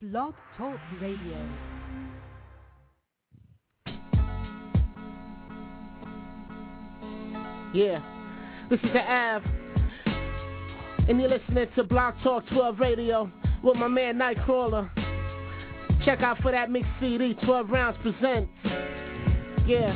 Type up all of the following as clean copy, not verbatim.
Blog Talk Radio. Yeah, this is the Av, and you're listening to Blog Talk 12 Radio with my man Nightcrawler. Check out for that mixed CD, 12 Rounds presents. Yeah.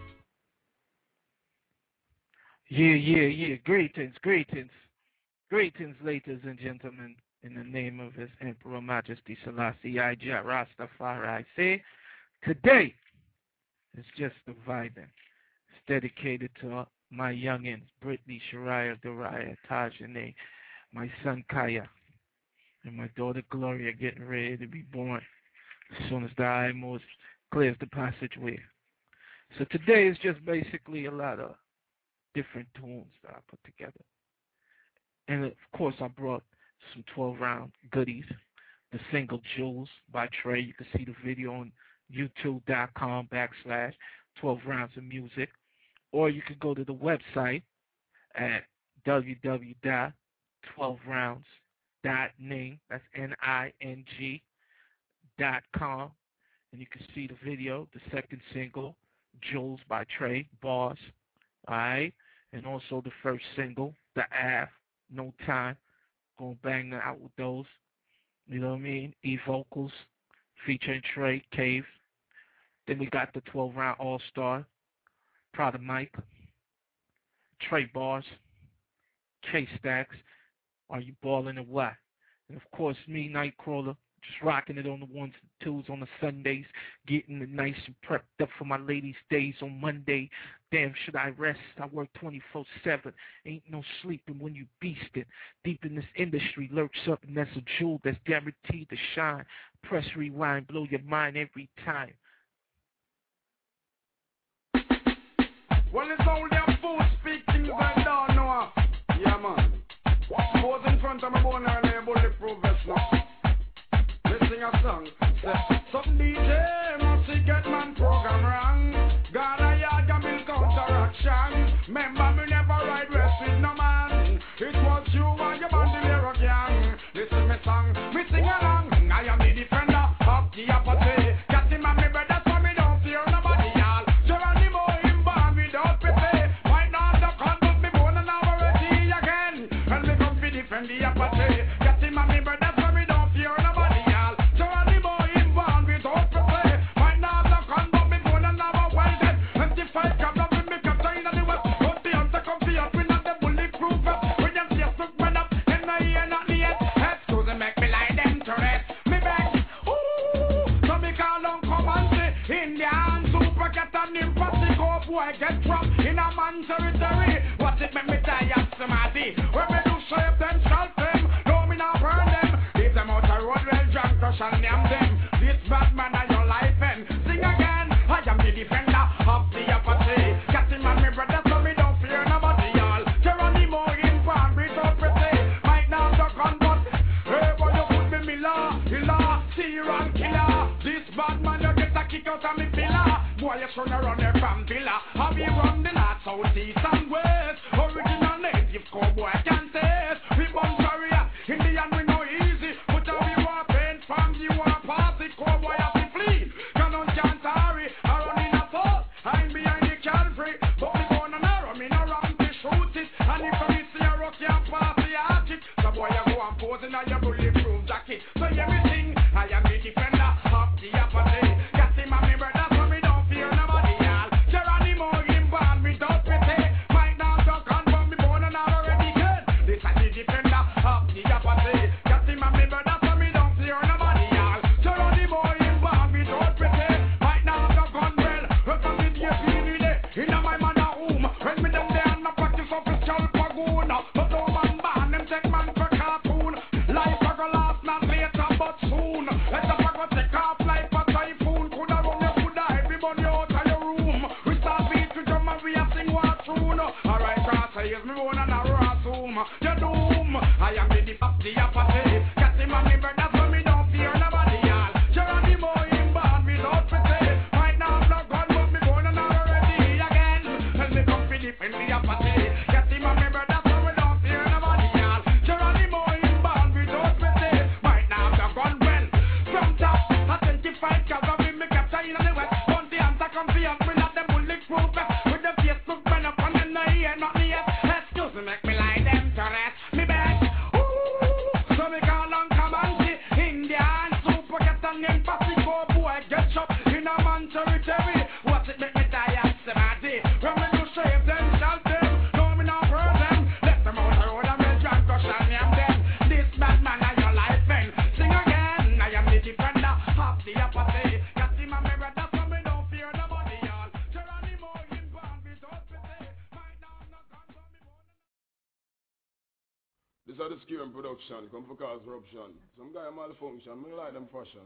Yeah. Greetings, ladies and gentlemen, in the name of His Emperor Majesty Selassie I Jah Rastafari. I say, today is just a vibing. It's dedicated to my youngins, Brittany, Shariah, Dariah, Tajane, my son Kaya, and my daughter Gloria getting ready to be born as soon as the IMO clears the passageway. So today is just basically a lot of different tunes that I put together. And of course I brought some 12-round goodies. The single Jules by Trey. You can see the video on youtube.com/12 rounds of music. Or you could go to the website at www.12rounds.ning. That's NING.com. And you can see the video, the second single, Jules by Trey, Bars. Alright? And also the first single, The Av, No Time. Gonna bang out with those. You know what I mean? E-Vocals featuring Trey, Cave. Then we got the 12-round All-Star. Prada Mike, Trey Bars, Chase Stacks, Are You Ballin' or What? And of course me, Nightcrawler, just rocking it on the ones and twos on the Sundays, getting it nice and prepped up for my ladies' days on Monday. Damn, should I rest? I work 24/7. Ain't no sleeping when you beastin'. Deep in this industry lurks something that's a jewel that's guaranteed to shine. Press rewind, blow your mind every time. Well, it's only a fool speaking, I don't know. Yeah, man. Pose in front of my bone and a bulletproof vest now. Let's sing a song. Some DJ must get man program wrong. Gonna yard a bill counteraction. Remember me never ride west with no man. It was you and your band the lyric gang. Listen me song, me sing along. I am the defender of the apathy. Got him and me brothers so me don't fear nobody, y'all. Geronimo him born without pity. Might not the conduct me born and I'm already again. And me come to defend the apathy. Got him and me brothers so me don't fear nobody, y'all. Geronimo him born without pity. Might not the conduct me born and I'm already again. 25 come up with me captain in the west. But the hunter come to us, we not the bulletproof vest. We just see us look run up, and I hear not the yet. Excuse me, make me lie them to rest. Me back, ooh, so me call on command. Indian super cat and empathy go boy get trapped in a man territory. What it make me tired somebody? When me do shape them, shelf them, no me not burn them. Leave them out the road well drunk, crush and name them. This bad man are your life and sing again. I am the defender of the apathy. Cat him and me brother so me don't fear nobody, y'all. Geronimo in farm, breathe up pretty. Might not duck on but hey, boy you put me law, tear and killer. This bad man you get a kick out of me pillar. Boy you turn around there from villa. How we run the north, south, east and west. Original native cowboy can taste. We born warrior, Indian we no easy. But how we war paint from the war party. Cowboy have to flee. Canon can't hurry. I run in a force. I'm behind the cavalry. But me born an arrow, me no run to shoot it. And if you see a rock, you pass the arctic. So boy you go and pose in a your bulletproof jacket. So everything, I am the defender of the apathy. Got him and me brother so me don't fear nobody, y'all. Geronimo him born without pity. Might not talk on but me born and already dead. This is the defender of the apathy. Got him and me brother so me don't fear nobody, y'all. Geronimo him born without pity. Might not talk on well. Welcome to the in my man a home. When me down there and I practice official pagoon. But no man ban them take man for cartoon. Life a go last not later but soon. Let the pago take off like a typhoon. Coulda run you, coulda everybody out of your room. We start beat to drum and we a sing war tune. Alright, cross here's me one and a raw zoom. You doom. I am the deep of the apathy. Got him and me brother so me don't fear nobody, y'all. Geronimo him born without pity. Might not have gun but me born and already again. And me come to defend the apathy. Got him and me brother so we don't fear nobody, y'all. Geronimo him born without pity. Might not have gun well. Strong empathy, go boy, get shot in a man territory. What it make me die and say my day? When we do shave them, shall them. No, me not hurt them. Let them out the road and me drunk crush and me am them. This bad man and your life man. Sing again, I am the defender of the apathy. Got him a mirror, that's why me don't fear nobody, y'all. Geronimo in band without pity. Right now, I'm not gonna tell me more. This is the Skewing production, come for cause corruption. Some guy malfunction, me like them fashion.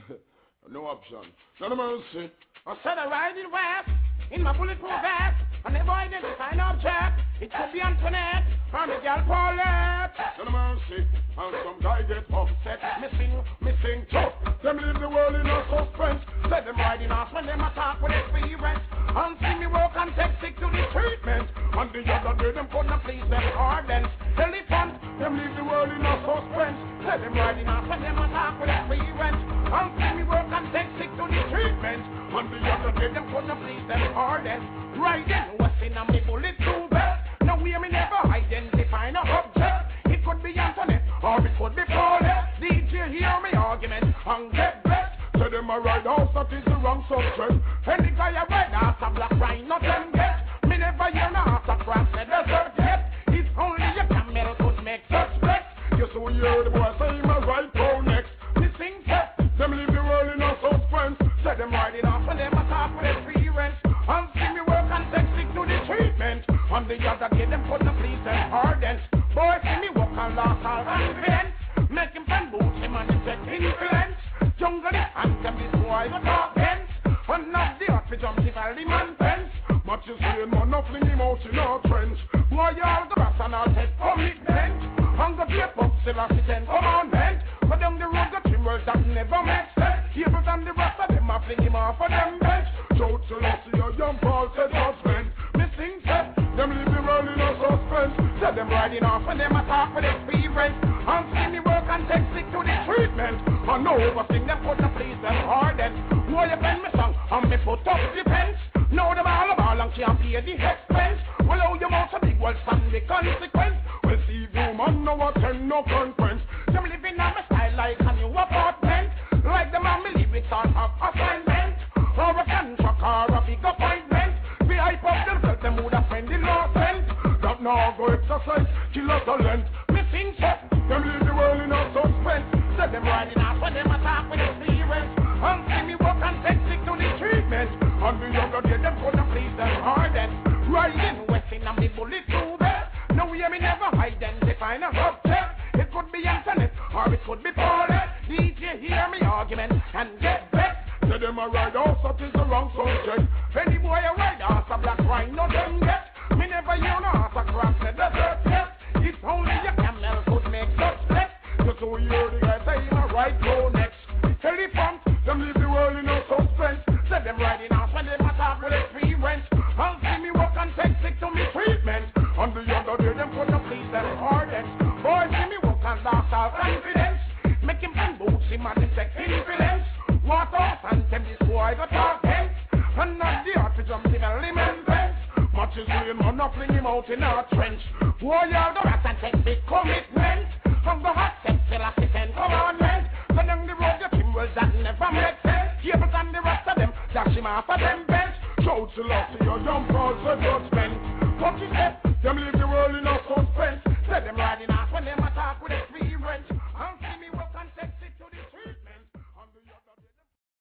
No option. None of mercy. I said I ride in west, in my bulletproof vest, and never identify an object. It could be Antoinette, or the girl Paulette. None of mercy. And some guy get upset. Missing too. Them leave the world in a suspense. Let them riding off when them attack with experience. And see me work and take sick to the treatment. And the other day them couldn't please them ardent. Elephant, them leave the world in a suspense. Let them riding off when them attack with experience. And see me work and take sick to the treatment. And the other day them couldn't please them ardent. Riding what's in a me bulletproof vest. Now we me never identify no object. It could be Antoinette or it could be Paulette. DJ hear me argument and get blessed. Say them a ride house, that is the wrong subject. Any guy a ride house a black rhino nothing get. Me never hear no house across the desert yet. If only a camel could make such flex. You so hear the boy say him a ride go next. Me sing set. Them leave the world in a suspense. Say them riding off and them attack with experience. And see me work and take sick to the treatment. On the other day them couldn't please them ardent. Boy see me walk and lost all confidence. Make him find boots him and take influence. Jungle the anthem this boy go talk hence. And not the hot for jump if all the man pence. But you see man no fling him out in our trench. Boy all the rest and all take commitment. And go to a box till I sit and come on vent. But down the road got him words that never make sense. Here and the rest of them a fling him off of them bench. Joe Selassie a young Paul said judgment. Me sing set. Them leave the world in a suspense. Say them riding off and them attack with experience. And see me work and take sick to the treatment. And no overthink them couldn't please them ardent. Boy you pen me song and me put up the pence. Now them all and can't pay the expense. Well how you mouth a big world stand the consequence. Well see you man no attend no conference. Them living on my style like a new apartment. Like them on me lyrics on of assignment. Or a contract or a big appointment. We hype up themselves them would have friend the law sent. That now go exercise, kill a talent. Me think so. Them leave the world in a suspense. Say them riding off when them attack with experience. And see me walk and take sick to the treatment. And the younger day them couldn't please them ardent. Riding west in a me bulletproof vest. Now we me never identify no object. It could be Antoinette or it could be Paulette. DJ hear me argument and get vexed. Say them a ride house, that is the wrong subject. Any boy a ride house a black rhino them get. Me never hear no house across the desert yet. If only a camel could make such flex. Just so you hear the guy say him a ride go next. Elephant, them leave the world in a suspense. Say them riding house when them attack with experience. And see me walk and take sick to me treatment. And the other day them couldn't please them ardent. Boy see me walk and lost all confidence. Make him find boots him and take influence. What off and tell this boy go talk hence. And not the hot to jump in a lemon fence. Much is rain man not fling him out in a trench. Boy all the rest and take big commitment. From the hot sex till I sit and commandment. So down the road the him words that never make sense. Cables and the rest of them dash him off of them bench. Joe Selassie a young Paul said judgment. What you said? Them leave the world in a suspense. Say them riding off when them attack with experience. And see me walk and take sick to the treatment. And the other day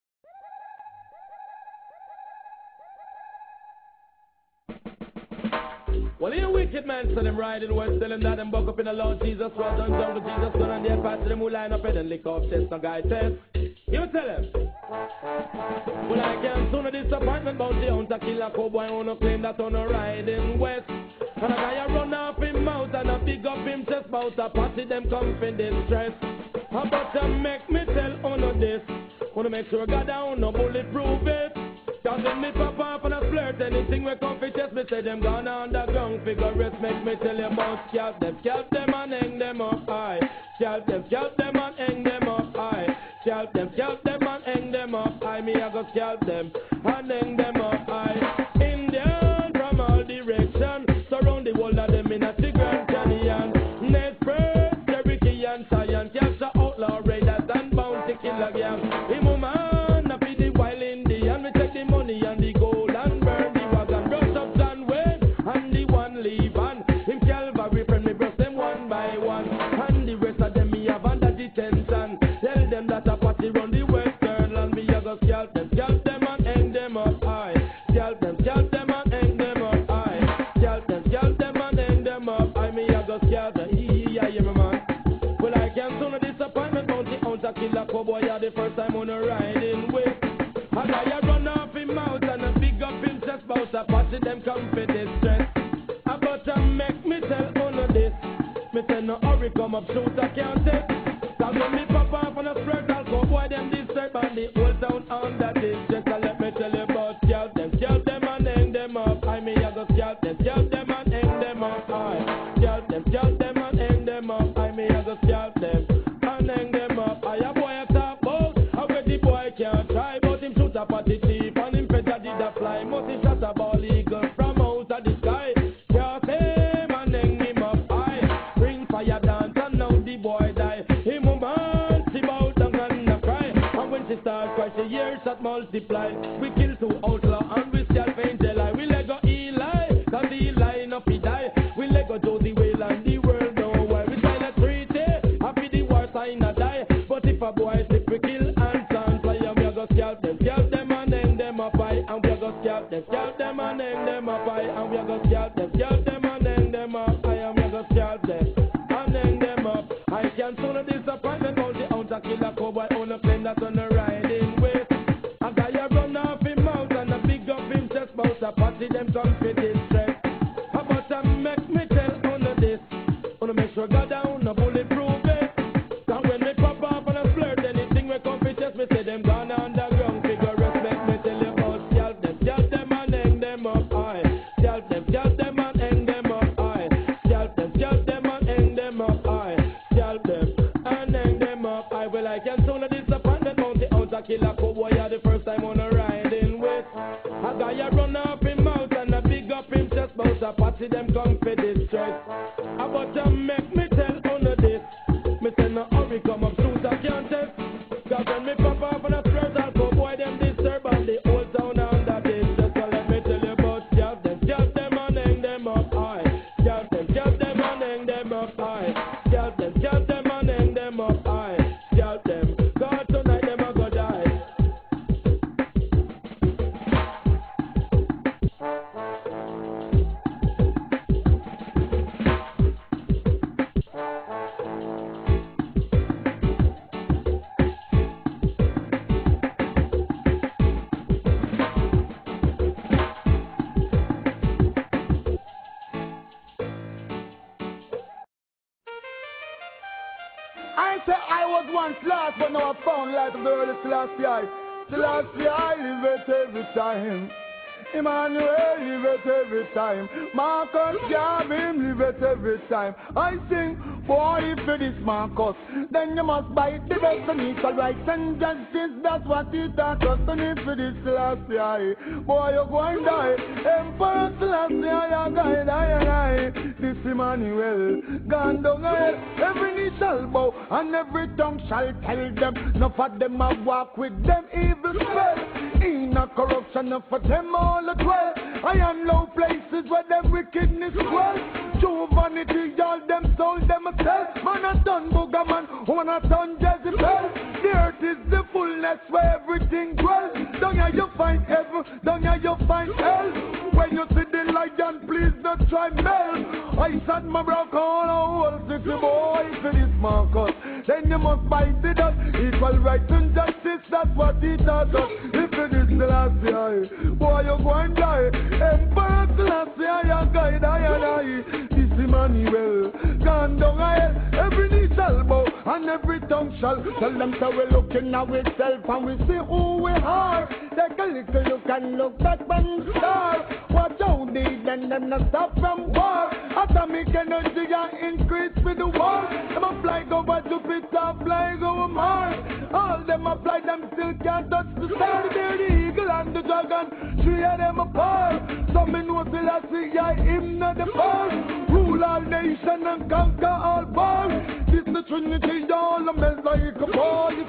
Well, you wicked man, so them riding west, tell them that them buck up in the Lord Jesus, well done, jungle Jesus, son, and their pass to them who line up and lick off chest, no guy test. You tell them. Well, I can't soon a disappointment about the hunter killer cowboy who no claim that on a riding west. And a guy a run off him mouth and a big up him chest about a party them come in distress. How about you make me tell on this? Wanna make sure God down no bulletproof it. Cause when me pop off and a flirt, anything we come for chest, me say them gone underground figure rest. Make me tell you about scalp them and hang them up high. Scalp them and hang them up high. Scalp them and hang them up high. Me I go scalp them and hang them up high. Indian from all direction, surround the world of them in a Grand Canyon. Ned First, Cherokee and Science, capture outlaw raiders and bounty killer gang. Him woman, I be the wild Indian. We take the money and the gold and burn the wagon. Brush up John Wayne and the one leave on. Him Calvary friend, me brush them one by one. And the rest of them me have under detention. Tell them that a party run the western land. Me a go scalp them and hang them up high. Scalp them and hang them up high. Scalp them and hang them up high. Me a go scalp them, yeah, my man. Well, I can't soon a disappointment. Bounty out a killer cowboy. Yeah, the first time on a riding with. A guy a run off him mouth and a big up him chest. Bout a party them come for distress. But make me tell honor this. Me say no hurry come up shoot I can't take. Cause when me pop off on a spread, I'll go boy them disturb and the whole town under this. Just let me tell you about scalp them and hang them up. I mean I go scalp them and hang them up. I scalp them and hang them up. I mean I go scalp them and hang them up. I a boy a top out, I bet the boy can't try, but him shoot up at the thief and him better did a fly. Must he shot a ball eagle from out of the sky. Can't him and hang him up high. Bring fire dance and now the boy die. Him woman, she bow down and a cry. And when she start cry, she hears that multiply. We kill two outlaw and we scalp angel eye. We let go Eli, cause Eli enough he die. We let go Josie Whale and the world know why. We sign a treaty, happy the war sign a die. But if a boy slip, we kill and fly. And we a go scalp them and hang them up high. And we a go scalp them and hang them up high. And we a go scalp them and hang them up high. And we a go scalp them and hang them up. I can't soon a disappointment. Bounty out a killer cowboy on a plane that's on a riding with. A guy a run off him mouth and a big up him chest. Bout a party them come for distress. How about a make me tell honor this. Wanna make sure go down a bulletproof it. Cause when me pop off and a flirt, anything we come for test, me say them gone underground. Figure respect me tell you about scalp them and hang them up high. Scalp them and hang them up high. Scalp them and hang them up high. Scalp them and hang them up high. Well, I can soon a disappointment. Bounty out a killer cowboy. Yeah, the first time on a riding with. A guy a run off him mouth and a big up him chest. Bout a party them come for distress. But make me tell honor this. Me say no hurry come up shoot I can't test. Cause when me pop off on a spread, I'll go boy them disturb and the whole town under this. Just let me tell you about scalp them and hang them up high. Scalp them and hang them up high. Scalp them and hang them up high. Scalp them, God tonight them a go die. I say I was once lost, but now I found life of the early Selassie. Selassie, I live it every time. Emmanuel, live it every time. Marcus, Gavin, live it every time. I sing, boy, if it is Marcus, then you must bite the best and equal rights and justice. That's what it taught us. And if it is Selassie, boy, you're going to die. Emperor Selassie, I guide, I. This Emmanuel, gone down hell. Every knee shall bow and every tongue shall tell them. Enough of them I walk with them evil spell. In a corruption, enough of them all as well. I am no places where them wickedness dwell. True vanity, all them sold themselves. Man a done booger man, woman a done Jezebel. The earth is the fullness where everything dwells. Down here you find heaven, down here you find hell. When you see the lion, please not try mel. I sat my broke all a whole city boy. If it is Marcus, then you must bite the dust. Equal rights and justice, that's what he taught us. If it is the last year, boy you go and die. Emperor Selassie, I guide, I. This Emmanuel, gone down hell. Every knee shall bow and every tongue shall tell them so we're looking at ourselves and we see who we are. Take a little look and look back and star. Watch out these and them not stop from war. Atomic energy and increase with the war. Them a fly go over Jupiter, fly go over Mars. All them a fly, them still can't touch the star. They're the eagle and the dragon, three of them apart. Some in know Selassie, I him not the boss. Rule all nation and conquer all wars. This the Trinity, all the melt like a ball. If it is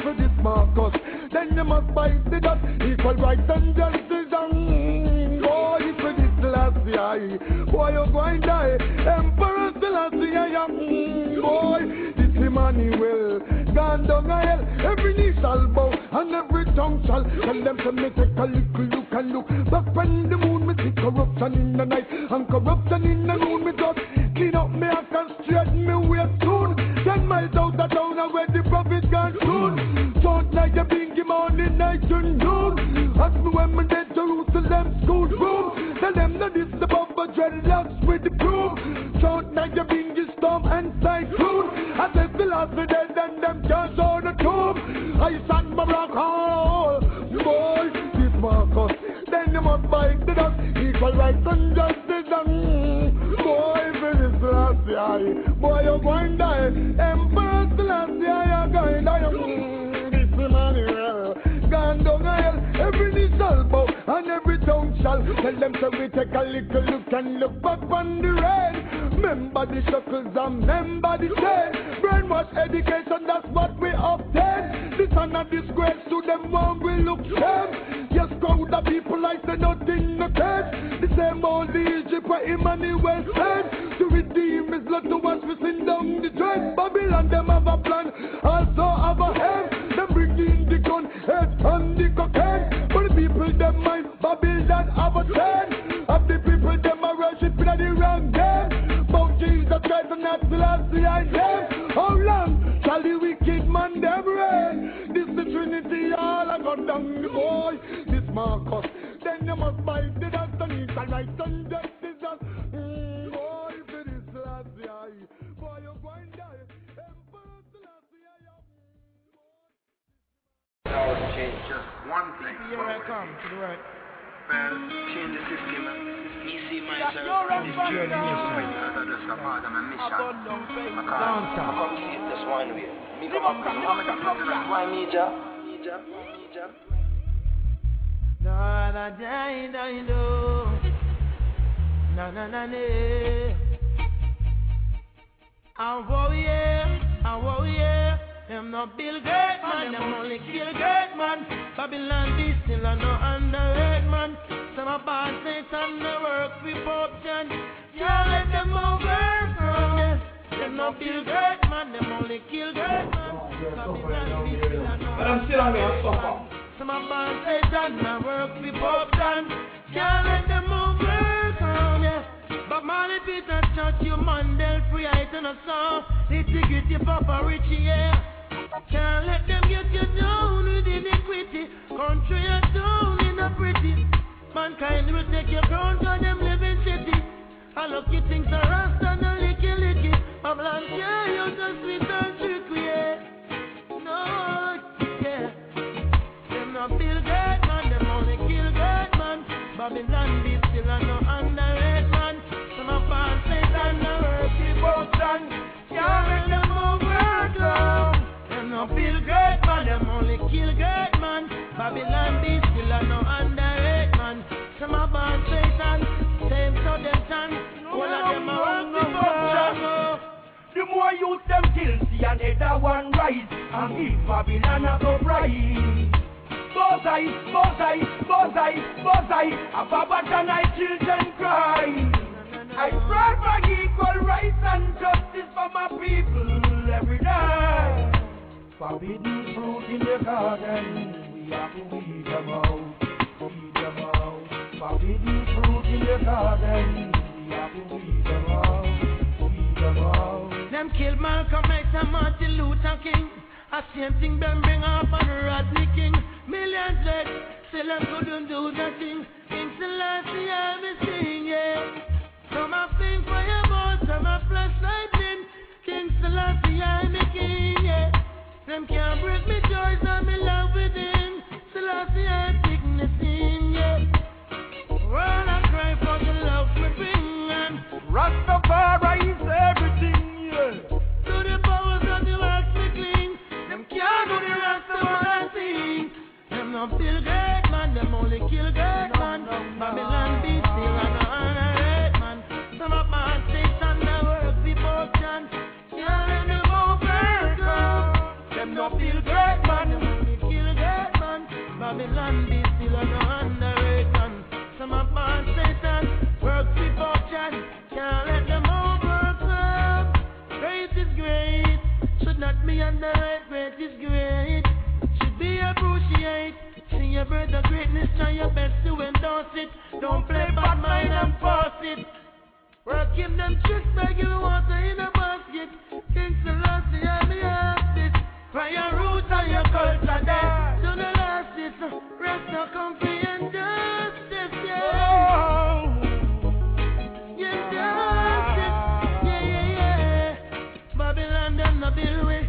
Marcus. Then you must fight the dust. Equal rights and justice. Boy, for this Selassie, boy, you're going to die. Emperor Selassie, boy, this Emmanuel, gone down a hell. Every knee shall bow and every tongue shall tell them to make a little look and look. Back when the moon, me see corruption in the night and corruption in the noon. Me just clean up me and can straighten me way soon. 10 miles out of town and where the prophet gone soon. Don't like a bingy morning, night and noon. Ask me when me dead Jerusalem school room. Tell them that this the bumper dreadlocks with the broom. Don't like a bingy storm and cyclone. I said the last me dead and them can't show the tomb. I sat my rock hole. Boy, this Marcus. Then you must fight the dust. Equal rights and justice and boy, for this Selassie, boy, you're going to die. Emperor Selassie, you're going to die. This Emmanuel, gone down a hell. Every knee shall bow and every tongue shall tell them so we take a little look and look back on the rain. Remember the shackles and remember the chain. Brainwash education, that's what we obtain. This and a disgrace to them when we look shame. Yes, crowd of people like say nothing no case. The same old Egypt where Emmanuel said to redeem his blood to wash we sin down the drain. Babylon them have a plan, also have a head. Them bring in the gun, head and the cocaine. But the people them mind Babylon have a ten. Of the people them are worshiping at the wrong game. But Jesus Christ and not Selassie I them. How long shall the wicked man them reign? This the Trinity all I got down the boy. This Marcus, then you must fight the dust and equal rights and justice. Boy, for this Selassie, boy, you're going to die. Emperor Selassie, Now change just one thing. Here I come to the right. Well, change the system. Easy myself. This journey That's a part of my mission. I come see it this one way. Me come up with why me, ja? Na na na na na na. I warrior. Them not build great man, them only kill great man. Babylon be still and no underrated man. Some of our Satan they work with option. Can't let them over from yes. Them not build great man, them only kill great man. Babylon be still and no underrated man. Some of our Satan they work with option. Can't let them over from yes. But Marley Peter Church, you Mandel free item of song. Nitty-gritty Papa Richie, yeah. Can't let them get you down with iniquity. Country you down in a pretty. Mankind will take your crown to them living city. I lucky things are rust and a licky. Babylon share you the sweet and trickery, yeah. No, yeah. Them not build great man, them only kill great man. Babylon be still and no underrated man. Some of our Satan no work devotion. Can't let them overcome. Them no build great man, them only kill great man. Babylon be still and no underrated man. Some of our Satan, same to them chance. All of them are work devotion. The more youth them kill, see another one rise. And if Babylon a go rise. Bozai, a Babylon and I children cry. I pray for equal rights and justice for my people every day. Forbidden fruit in the garden, we have to weed them out. Forbidden fruit in the garden, we have to weed them out. Them killed Malcolm X and Martin Luther King. A same thing them bring up on Rodney King. Millions dead, still them couldn't do nothing. King Selassie I be sing, yeah. Some have sing for your boat, some have flash lightning. King Selassie I be king, yeah. Them can't break me joys and me love within. Selassie I take the scene, yeah. Run and cry for the love we bring and Rastafari is everything, yeah. To the powers of the world we cling. Them can't do the Rastafari thing. Them no build great man, them only kill great man. Babylon be still and no underrated man. Some of my Satan they work devotion. Can't let them overcome. Them no build great man, them only try your best to endorse it. Don't play bad mind and force it. Working them tricks, begging water in a basket. King Selassie, I'm the artist. For your roots and your culture there. To the last, it's rest no comfy and justice, yeah. Injustice, yeah. Babylon, them no build way.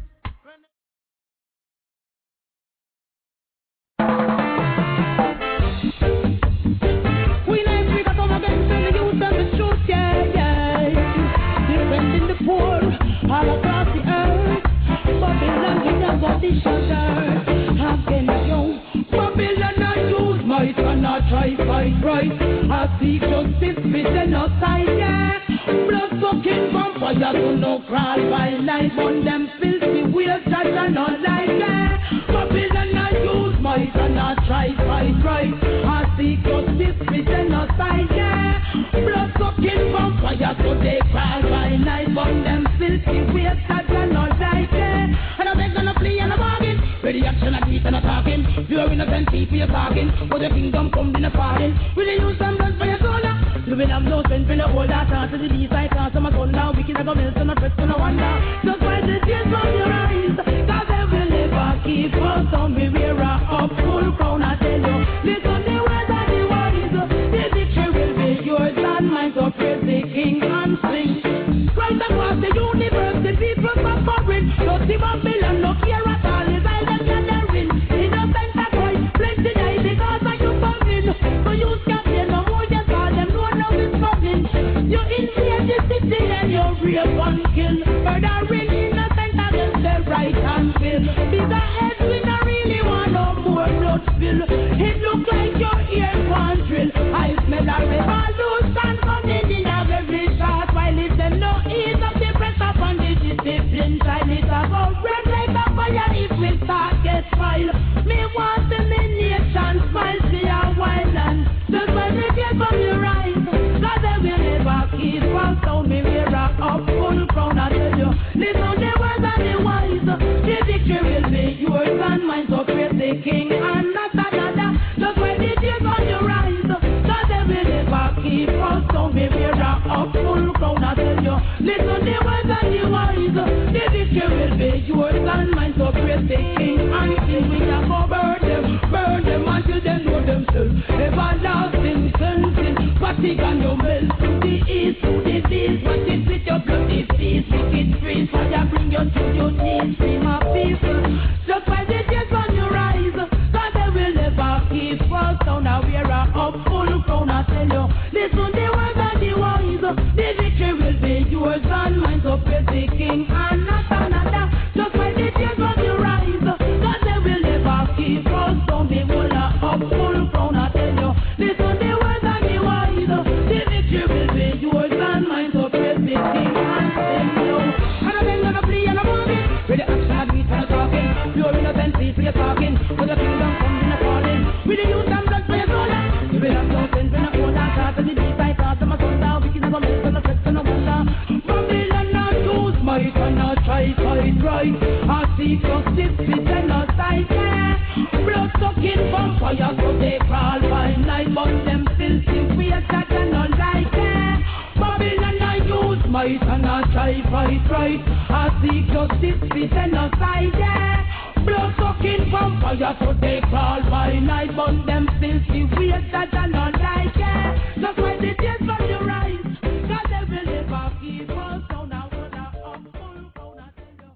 All across the earth, Babylon you never be shattered. How can you? Babylon I use might and I try fight right. I seek justice with genocide, yeah. Blood sucking vampires who no crawl by night. On them filthy wheels that are not like that. Babylon I use might and I try fight right. I seek justice with genocide, yeah. Blood sucking vampires who they crawl by night. On them filthy wheels that are not like that. And I'm gonna play and a bargain. Ready action, I keep and a talking. You're innocent people, you're talking. For the kingdom come in a pardon. Will you use some blood for your soul? You will have no sense in the whole that to the east side, cause I'm a soul now. We can have a milk and a press and a wonder. Just find the tears from your eyes. Cause they will never keep us on me. We're up full crown, I tell you. Listen the words of the wise. The victory will be yours and mine. So praise the king and sing. Right across the universe, the people suffering. Don't see Babylon, no care at all. Is I them gathering. Innocent are cry, plenty die because of you coming. So you can't hear no more, just all them know now it's coming. You invade the city and you rape and kill. Murdering innocent against the right and will. Bigger heads we don't really want no more blood spill. It look like your ear one drill. I smell a revolution coming in every shot. While if them no ease up the pressure on the discipline. Time is about red like a fire if we start get file. Me want the nation smile, see a wild land. Just when they get from your eyes, cause they will never keep us down. Me wear up full crown, I tell you. Listen the words of the wise. The victory will be yours and mine. So praise the king and not another. Just when the tears on your eyes, cause they will never keep us down. Me wear up full crown, I tell you. Listen the words of the wise. The victory will be yours and mine. So praise the king and sing. We can go burn them until they know themselves. Everlasting sin, Vatican no melt. To the east, to the east, but it with your bloody feet. Make it free, fire bring you to your knees. Free my people, just by the tears on your eyes. Cause they will never keep us down. Now we're up full crown, I tell you. Listen the words of the wise. The victory will be yours and mine. So praise the king and not another. Just by the tears on your eyes. Cause they will never keep us down. They will up full crown, I tell you. Listen the words of the wise. The victory will be yours and mine. So praise the king and sing you. And I'm gonna play and I'm moving. Ready action, I beat and I'm talking. Pure innocent people, you're talking. For the kingdom come in a falling. With the youth and blood for your soul. You will have no sense when I hold that cast and the deep I cast and my son down. We can have a milk and a press and a wonder. Babylon not use might and not try fight right. I seek justice with genocide, yeah. Blood sucking vampires so they crawl by night. But them filthy ways that are not like that. Babylon I use might and not try fight right. I seek justice with genocide, yeah. Blood sucking vampires so they crawl by night. But them filthy ways that are not like that. That's why they tears from your eyes. Cause they will never keep us down. I wanna full crown, I tell you.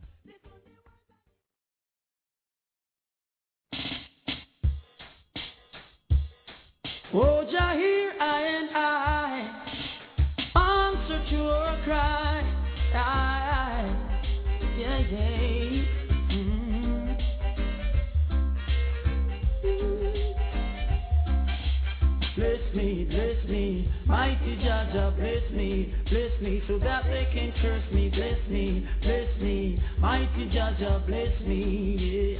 Oh, Jah, hear I and I answer to your cry. Yeah. Bless me, mighty Jah, Jah, bless me, so that they can curse me. Bless me, mighty Jah, Jah, bless me, yeah.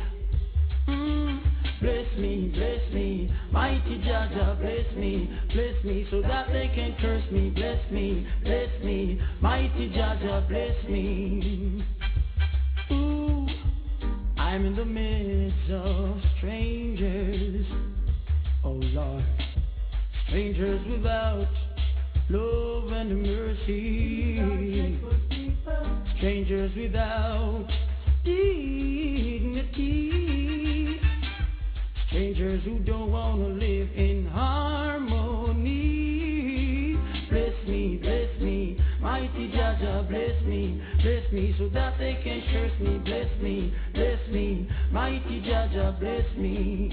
Bless me, mighty Jah, Jah, bless me, so that they can curse me. Bless me, mighty Jah, Jah, bless me. Ooh, I'm in the midst of strangers. Oh Strangers without love and mercy. Strangers without dignity. Strangers who don't want to live in harmony. Bless me, mighty Jaja, bless me, so that they can curse me. Bless me, mighty Jaja, bless me.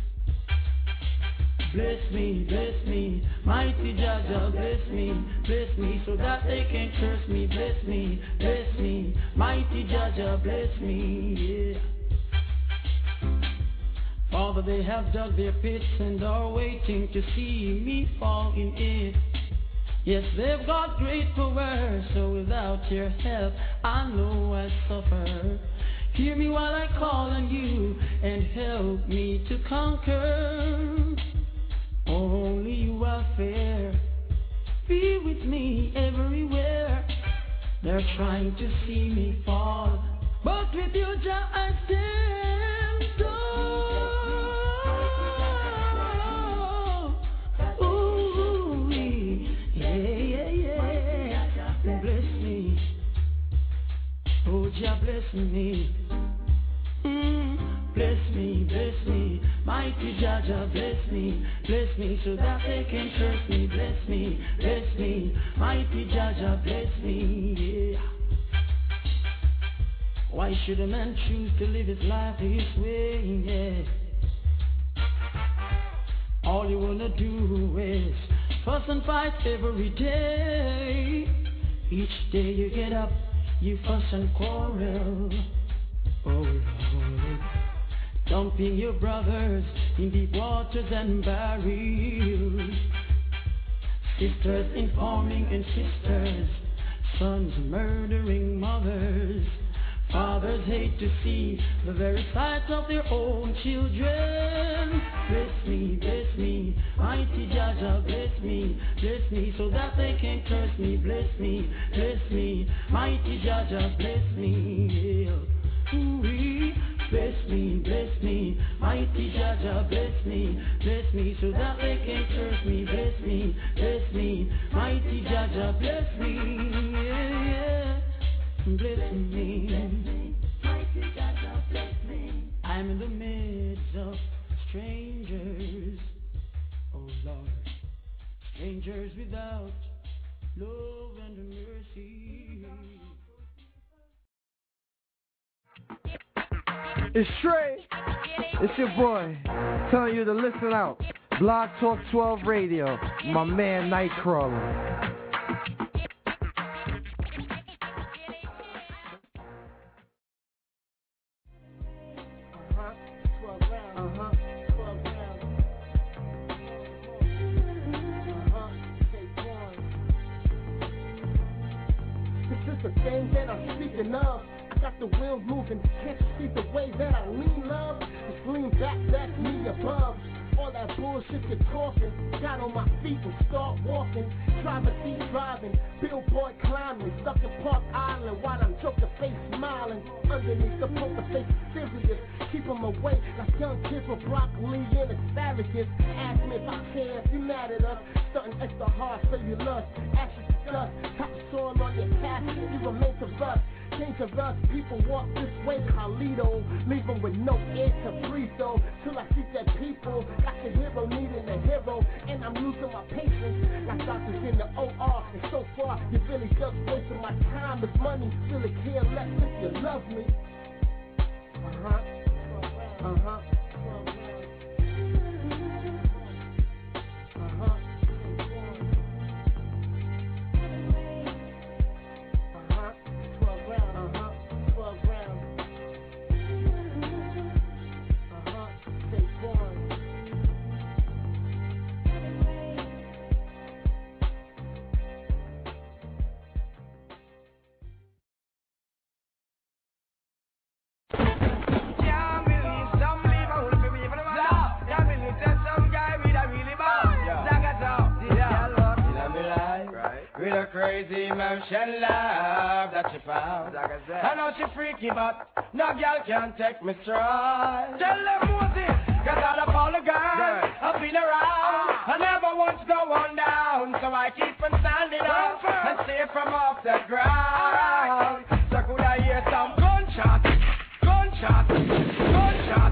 Bless me, mighty Jaja, bless me, so that they can curse me. Bless me, mighty Jaja, bless me, yeah. Father, they have dug their pits and are waiting to see me fall in it. Yes, they've got great power, so without your help, I know I suffer. Hear me while I call on you and help me to conquer. Only you are fair. Be with me everywhere. They're trying to see me fall, but with you, Jah, I stand tall. Ooh, yeah. Bless me, oh Jah, bless me. Bless me, mighty Jaja, bless me, so that they can curse me. Bless me, mighty Jaja, bless me, yeah. Why should a man choose to live his life this way, yeah? All you wanna do is fuss and fight every day. Each day you get up, you fuss and quarrel. Oh Lord, dumping your brothers in deep waters and barrels. Sisters informing and sisters, sons murdering mothers. Fathers hate to see the very sight of their own children. Bless me, mighty Jaja, bless me, so that they can curse me. Bless me, mighty Jaja, bless me, yeah. Ooh-wee. Bless me, mighty Jaja, bless me, so that they can curse me. Bless me, mighty Jaja, bless me, yeah. Bless me, mighty Jaja, bless me. I'm in the midst of strangers, oh Lord, strangers without love and mercy. It's Trey. It's your boy. Telling you to listen out. Blog Talk 12 Radio. My man Nightcrawler. This is the thing that I'm speaking of. Got the wheels moving, can't you see the way that I lean, love? Just lean back, that's me above. All that bullshit you're talking, got on my feet and start walking. Driver seat driving, billboard climbing, stuck in Park Island while I'm joker face smiling. Underneath the poker face serious, keep them away like young kids with broccoli and asparagus. Ask me if I care, if you mad at us. Something extra hard so you lust, ashes to dust, top soil on your casket, you remain to rust. Change of us, people walk this way, Carlito. Leave them with no air to breathe though. Till I see that people got the hero needing a hero. And I'm losing my patience like doctors in the OR. And so far, you really just wasting my time. If money really care less if you love me. With a crazy motion love that she found. I know she freaky, but no girl can take me stride. Tell them Moses, cause all of all the girls I've been around, I never once go I keep on standing up and stay from off the ground. So could I hear some gunshot, gunshot, gunshot,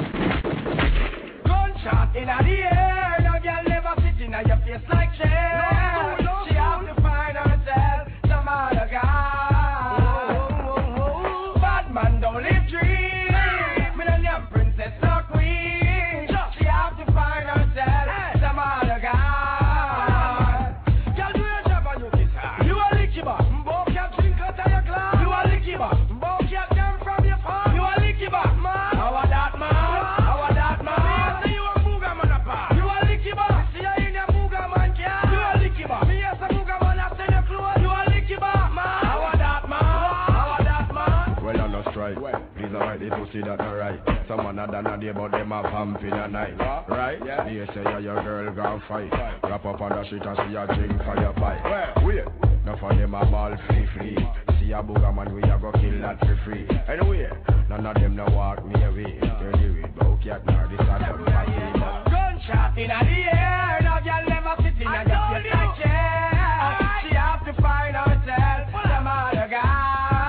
gunshot in the air? No girl never sitting on your face like chair. She have to find herself some other guy. Bad man don't live dream. Millennium princess or queen. She have to find herself some other guy. Girl, do your job and you kiss her. You a licky bar. Mbo can't drink out of your glass. You a licky bar. Mbo can't jam from your farm. You a licky bar, man. How are that, man? How are that, man? Me say you a booger man apart. You a licky bar. See you in your booger man car. You a licky bar. Me as a booger man I sell your clothes. You a licky bar, man. How are that, man? How are that, man? Well, I'm not strike. Please alright, they pussy that not right. Someone had done a day but them have pump in a night. Right? Yeah. You say your girl gon' fight. Wrap up on the street and see a drink for your pipe. Wait. Now for them a ball free. See a booger man we a go kill that for free. Anyway, none of them no walk me away. They do it, but cat now this and them party. Gunshot in the air. No girl never sitting on your face like chair. She have to find herself some other guy.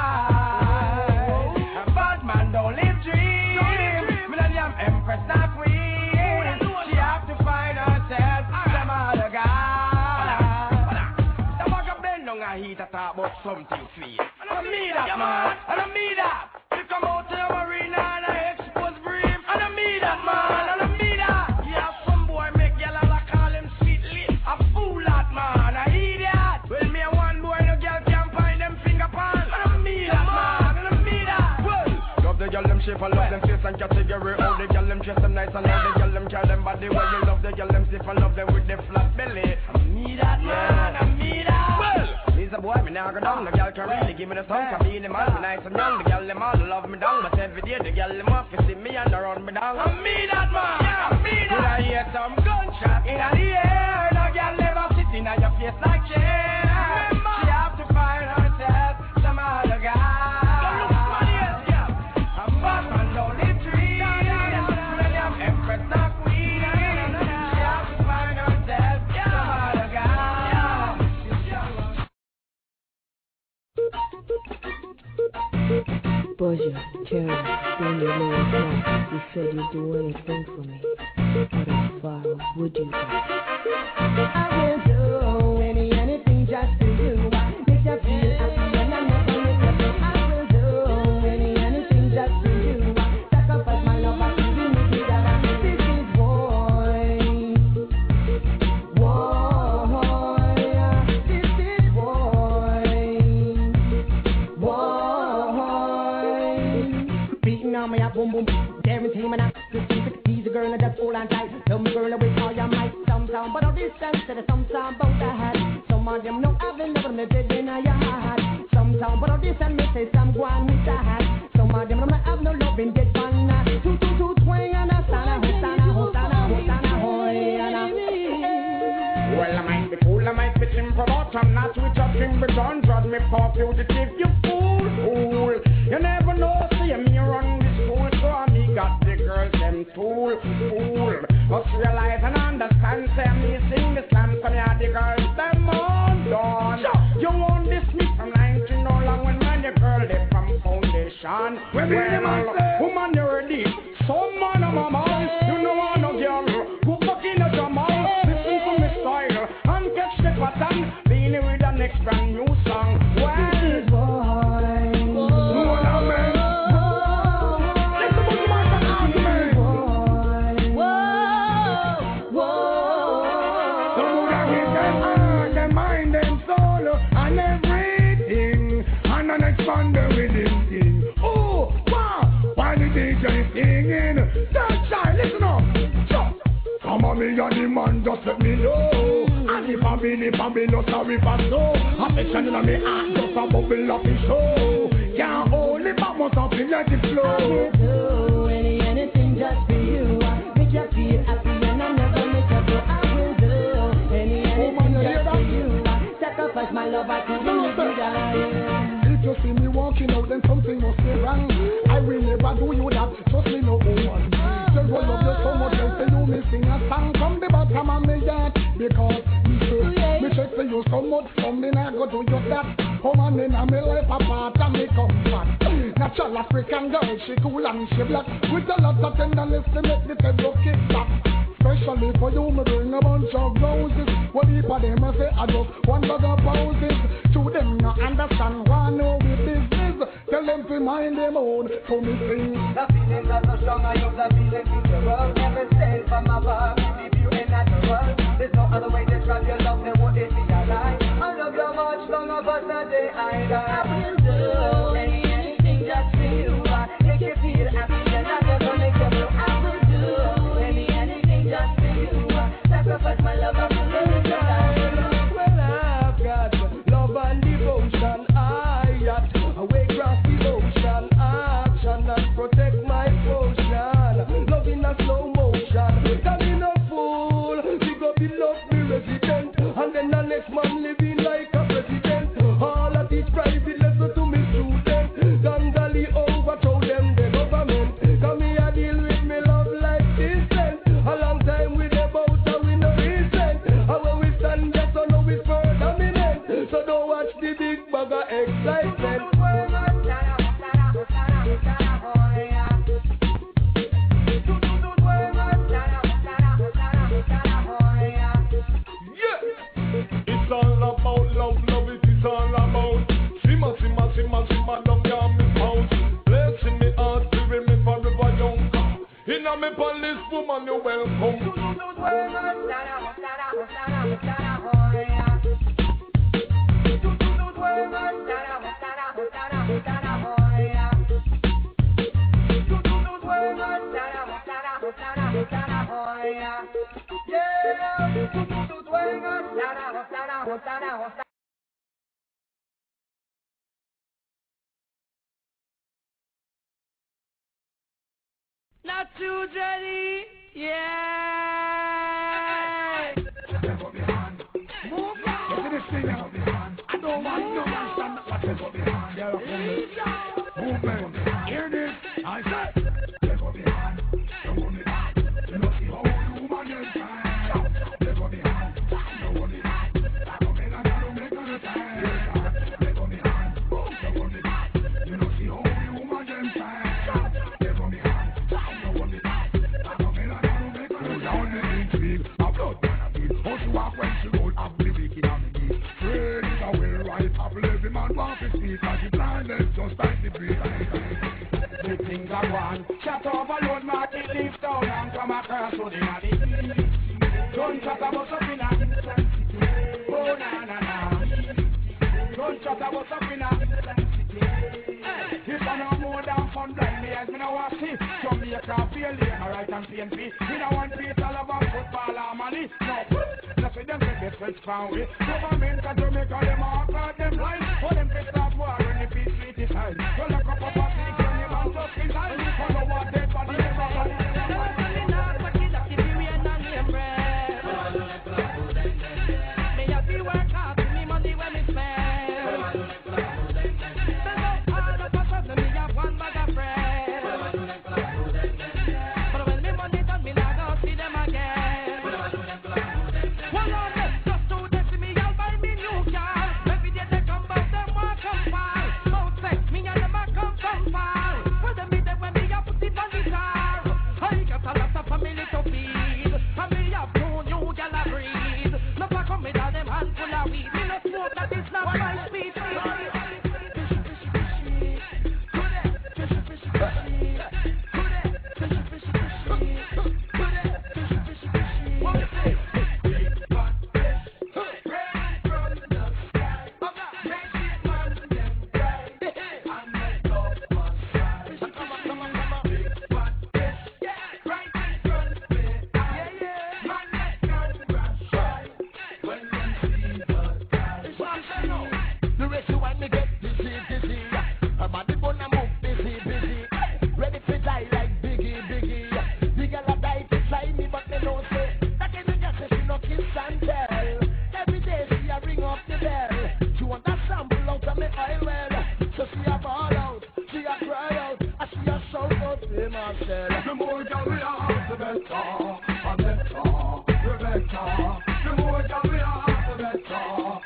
Bad man don't live dream. Millennium empress not queen. She have to find herself some other guy. The bugger bend down and heat a talk about something sweet. I don't mean that, man. I don't mean that. You come out to the arena and I expose bream. I don't mean that, man. I don't mean that. Yeah, some boy make yellow like call him sweet lip. A fool that, man. I idiot. Well, me and one boy no girl can find them finger pan. I don't mean that, man. I don't mean that. Well, love the girl them shape and love them face and category. All the girl them dress them nice and all the girl them carry them body. Well, you love the girl them stiff and love them with the flat belly. I mean that, man. I mean that. Well, he's a boy, me now go down. The girl can really give me the song. Can be in the man, be nice and young. The girl them all love me down. But every day the girl them up to see me and they run me down. I mean that, man. I mean that. Could I hear some gunshot in the air? No girl never sitting on your face like chair. She have to find herself some other guy. Don't look funny as girl. A bad man don't live dream. Millennium empress not queen. She have to find herself some other guy. Buzzer, Karen, when you know it's not, you said you'd do anything for me. But I'm far, would you? I will do anything just to you. Make you feel happy and I never make you feel. I will do anything just to you. Sacrifice my love, I can give me that. This is boy. This is boy. Beating on me up, boom boom. Guarantee me not to see the easy girl and just hold on tight. Tell me girl with all your might, some sound, but all this time said some sound about the hat. Some of them know I've never met it in your heart. Some sound, but all this time me say some go on with the hat. Some of them know I have no love in dead fun. Two twang and a sana, well, I might be cool, I might be simple, but I'm not with your king, but don't judge me for fugitive, you fool. You never know, see me run this school, so me got the girls them fool. Must realize and understand, say me sing this song, so me have the girls them on done. You won't dismiss from 19 no long when man your girl they from foundation. Well, woman you ready, some man of my mouth, you know I no girl, who fucking a drama. And catch the pattern, being with the next brand new song. Well, boy, the mind and soul and everything, and an expander with him thing. Oh, wow, why the DJ singing? That side, listen up. Come on, me and the man, just let me know. And if I be no sorry for so. Affection in me heart, just a bubble of the show. Can't hold it, but must have to let it flow. I will do anything just for you. Make you feel happy and I never make you go. I will do anything just for you. Sacrifice my love, I can do it. If you see me walking out, then something must be wrong. I will never do you that, trust me no woman. Just roll up you so much, I say you me sing a song from the bottom of my heart. Because me check for you so much fun, me nah go do you that. Come on in a me life apart and me comfort. Natural African girl, she cool and she black. With a lot of tenderness to make the table kick back. Especially for you, me bring a bunch of roses. What people them a say, I just one bag of poses. To them no understand why no we business. Tell them to mind them own, so me sing. The feelings are so strong, I use the feeling to the world. Never stay from above, if you ain't at the world. There's no other way to trap your love, then would it be a lie? I love you much longer, but the day I die. I will do anything just for you. Make you feel happy, then I never make you blue. I will do anything just for you. Sacrifice my love, I will live your life. Well, I've got love and devotion. I got away across the ocean. Action and protect my potion. Love in a slow motion. Come in a fool. Pick up the love, me resident. And then the next man living like a president. All of these private lessons to me students. Gangali overthrow them, the government. Come here, deal with me love like this. A long time with the boat and we no reason. And when we stand just so know it's for dominant. So don't watch the big bag of excitement. It's all about love, love it is all about. Simmer, simmer, simmer, simmer, down down me mouth. Blessing me heart, spirit me forever young. Inna me police woman, you welcome. Not too jelly, yeah. Move now. Look at this thing now. I don't want no man stand up. Watch it go behind. Movement. Hear this? I said. Let go behind. Don't go behind. You know see how you man get time. Let go behind. Don't go behind. I don't make a don't make a time. Let go behind. Don't go behind. You know see how you man get time. Let go behind. Don't go behind. I don't make a don't make a down the intrigue. My blood gonna beat. How she walk when she go up the wicked on the beat. Trade it away right up. Every man want to see. Cause she blinded just like the beat. The things are gone. Shut up alone, market, leave town and come across to the alley. Don't chat about something else. Oh, na, na, na. Don't chat about something else. It's no more than fun, blind me as me now watch it. Jamaica, failure, alright, and PNP. We don't want people all about football or money. No, let's see them get the French found with. Government of Jamaica, them all caught them blind. For them to start war when the peace treaty signed. So look up a party, when the man just in line. Follow what dead body, everybody. Me have to work hard for me money when me spend. But when me money done, me not go see them again. Well, on this, just to this, me I'll buy me new car. Every day they come back, them walk come far. Don't say me and them a come from far. Well, them me there when me a put it on the car. I got a lot of family to feed. And me have two new gal a breed. No for come me down them handful of weed. Me no smoke that is not my speed. The rest of when me get busy. Her body gonna move busy. Ready to die like Biggie. The girl a die to fly me, but me don't say. That is just say she no kiss and tell. Every day she a ring up the bell. She want a sample out of me oil well. So she a ball out, she a cry out, and she a shout out to herself. The more girl we have, the better. The more girl we have, the better.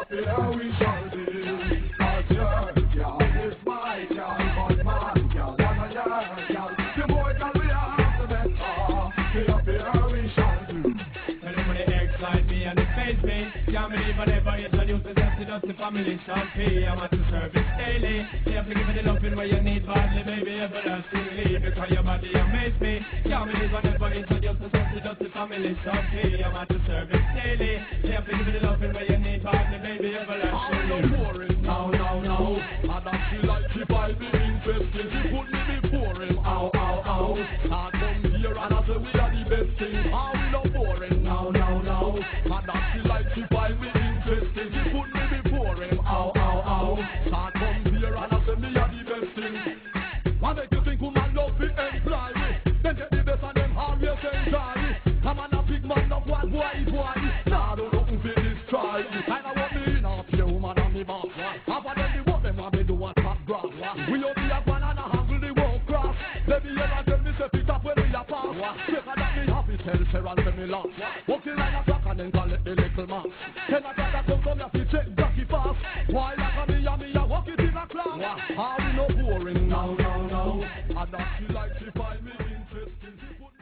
here we shall be. Cause your girl is my girl, but my girl, one of your girl. The boy girl we have the best. Here we shall be. When the ex like me and they face me, can't believe I never introduce myself to just the family shall pay. I'm at the service daily. You have to give me the loving where you need badly, baby, everlastingly. Because your body amaze me. Can't believe I never introduce myself to just the family shall pay. I'm at the service daily. You have to give me the loving where you need badly, baby, everlastingly. No, no, no. I don't feel like if I be interested, she put me before him. Ow, ow, ow. I come here and I say we are the best thing. How we not boring? No, no, no. I don't feel like if I be interested, she put me before him. Ow, ow, ow. I come here and I say me are the best thing. I make you think woman love me and fly me. Then get the best and them always enjoy it. Come on a big man of one boy. Nah, don't nothing for this try. I know what me in a pure woman on me back. Half of them the what them want me do what top grass. We only have one and a handle the road cross. Baby you and tell me say pick up when we a pass. Check that me happy tell Cheryl say me laugh. Walking like a clock and then call it the little man. Ten o'clock that come here to check Jackie fast. Why like a me and me a walk it in a clock. How we no boring now, no, no. I don't feel like she find me interesting.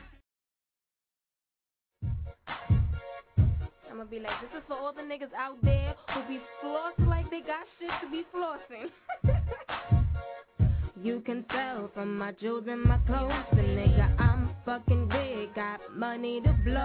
I'ma be like, this is for all the niggas out there who be flossing like they got shit to be flossing. You can tell from my jewels and my clothes, the nigga I'm fucking big, got money to blow.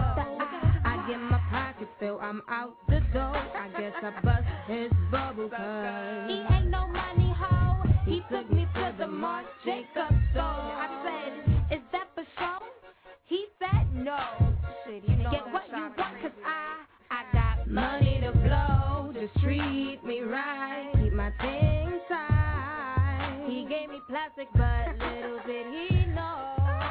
I get my pockets filled, I'm out the door. I guess I bust his bubble cause he ain't no money hoe. He took me to the Marc Jacobs store. I said, is that for show? He said no. Shit, you know get what you want cause I got money to blow. Just treat me right, keep my things tight. He gave me plastic but little did he know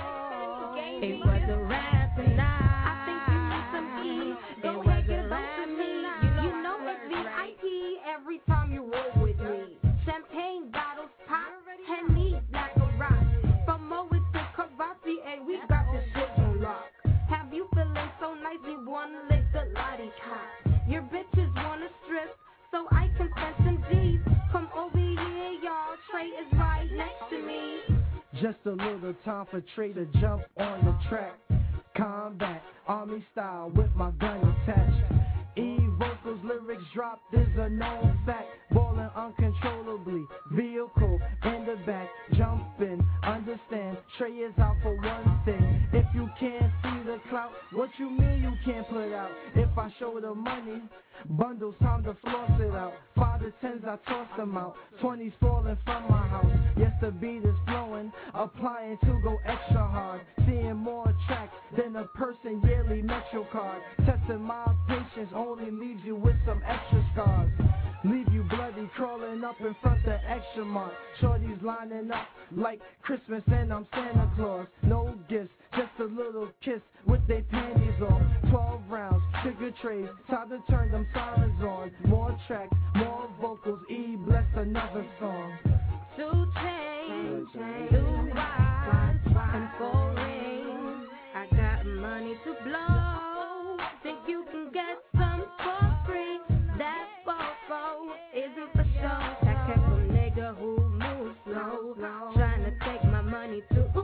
it was a rap tonight. I think you need some E. Go ahead, get a bunch of me. You know it's VIP every time you roll with me. Champagne bottles pop, Henny like a rock. From Moet to Cavassier, we got this shit on lock. Have you feeling so nice you wanna lick the lottie cock? Your bitches wanna strip, so I can spend some G's. Come over here, y'all, Trey is right next to me. Just a little time for Trey to jump on the track. Combat, army style with my gun attached. E-vocals, lyrics drop, is a known fact. Ballin' uncontrollably, vehicle in the back. Jumping, understand, Trey is out for one thing. If you can't see the clout, what you mean you can't put out? If I show the money, bundles, time to floss it out. 5 to 10s, I toss them out. 20s falling from my house. Yes, the beat is flowing, applying to go extra hard. Seeing more tracks than a person yearly Metro card. Testing my patience only leaves you with some extra scars. Leave you bloody crawling up in front of extra mark. Shorties lining up like Christmas and I'm Santa Claus. No gifts, just a little kiss with they panties on. 12 rounds, sugar trays, time to turn them sirens on. More tracks, more vocals, E bless another song. 2 chains, 2 wives, and 4 rings. I got money to blow. Think you can get some for free? That fofo isn't for show. That kept a nigga who moves slow, trying to take my money to blow.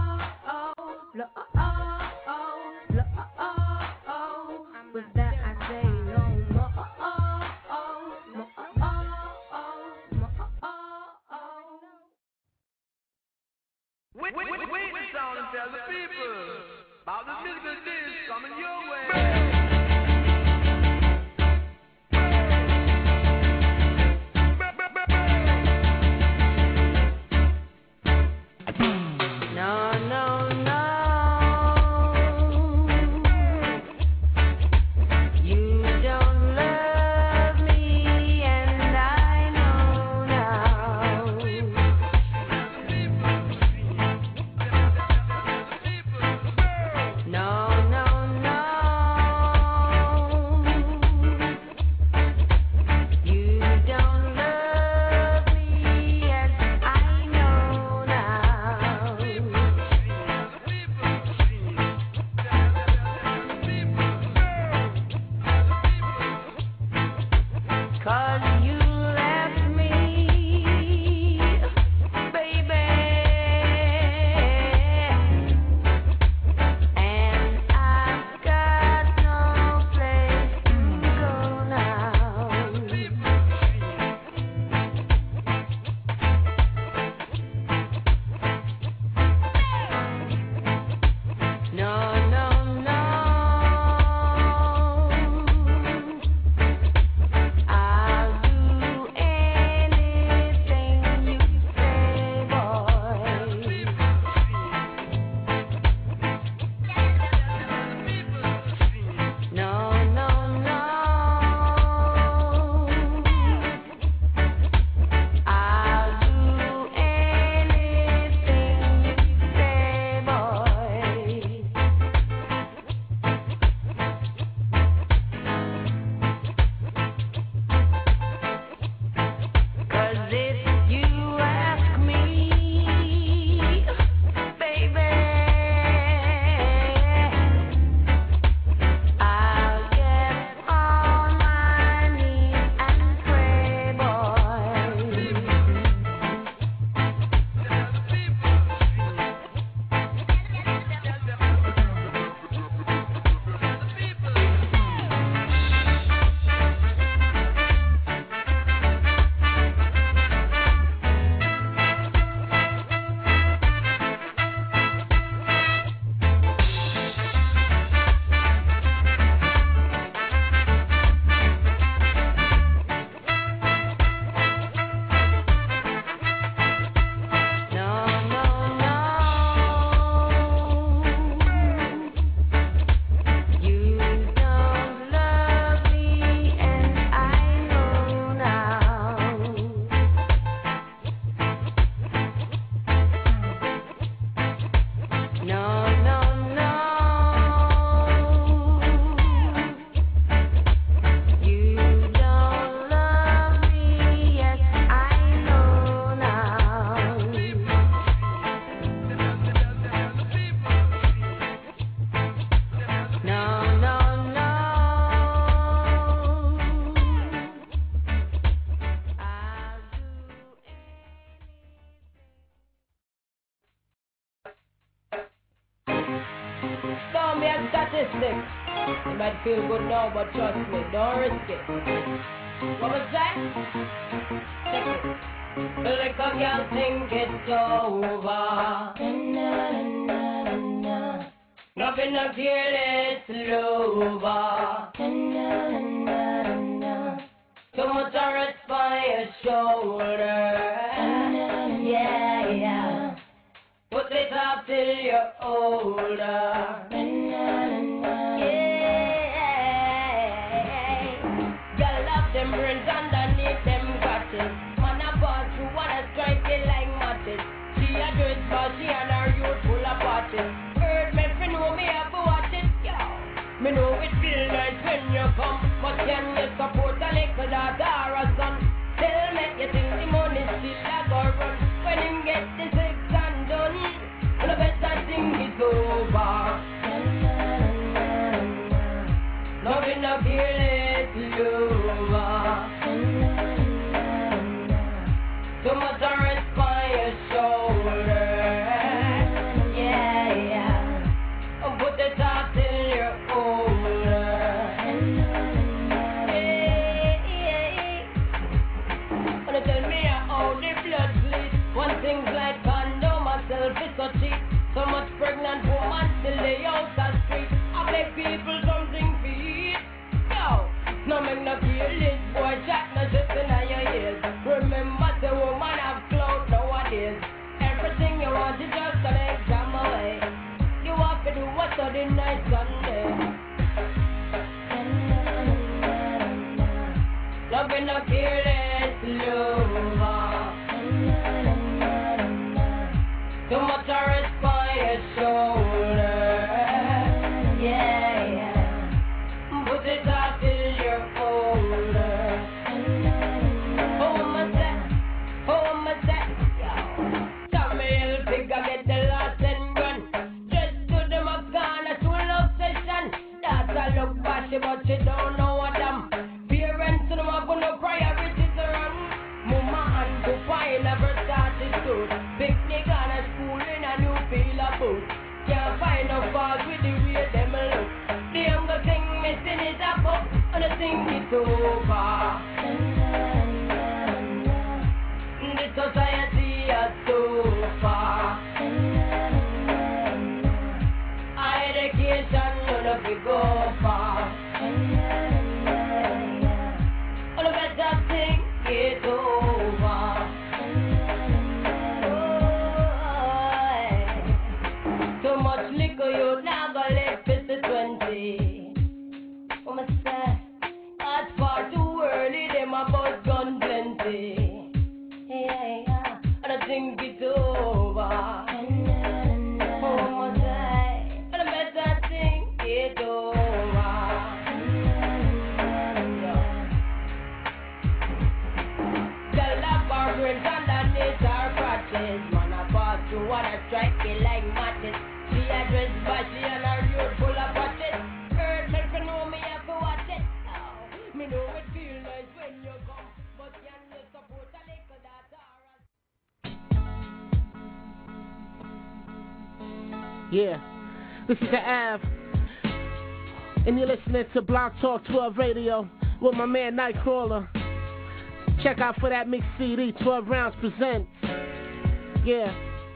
With that I say no more. We the sound and tell the people. Don't be a statistic. You might feel good now, but trust me, don't risk it. What was that? Check it. The little girl think it's over. Nothing up here, let's over. Too much rest by your shoulder. Yeah. Put it up till you're older. Girl up them brains underneath them crotches. Man a pass through wanna strike it like matches. She a dress but she and her youth full of parties. Heard me fi know me have to watch it, yo. Me know it feel nice when you come, but can you support a little daughter or a son? Tell me you think the money still a go run when him get the sex and done. And the better thing is over. Nothing up here left over. Too much rest by your shoulder. Yeah. Put it up till you're older. Wanna tell me how the blood bleeds. One thing's like condo, myself is so cheap. So much pregnant woman still they out the street. I beg people something to eat. Yo, no make no feelings, boy, chat no shit in your ears. Remember the woman have clothes nowadays. Everything you want is just an exam away. You have to do what's on the night Sunday. Loving no careless lover. Too much rest by your shoulder. Yeah. Put it up till you're older. Oh my set, yo. Samuel figure get the last and run. Just to the Magana to obsession. That's a look bashy, but she don't know what I'm. Parents and them have no priorities to run. Mama and Papa never started to. Picnic on a school in a new field of boot. Can't find no fault with the way them look. The younger thing missing is a book, and the thing is over. The society is so far. Education, none of it go far. All the better thing is over. Too much liquor, you now go live 50-20. What am I say? That's far too early, them about gun plenty. Yeah. And I think it's over. What am I say? And I better think it's over. Girl up our brains underneath our crotches. Man, I pass through wanna strike it like matches. She a dress but she and her youth full of watches. Heard me for know me have to watch it. Oh, me know it feel nice when you come, but can you support a little daughter? Yeah, this is the Av, and you're listening to Block Talk 12 Radio with my man Nightcrawler. Check out for that mixed CD, 12 Rounds Presents. Yeah.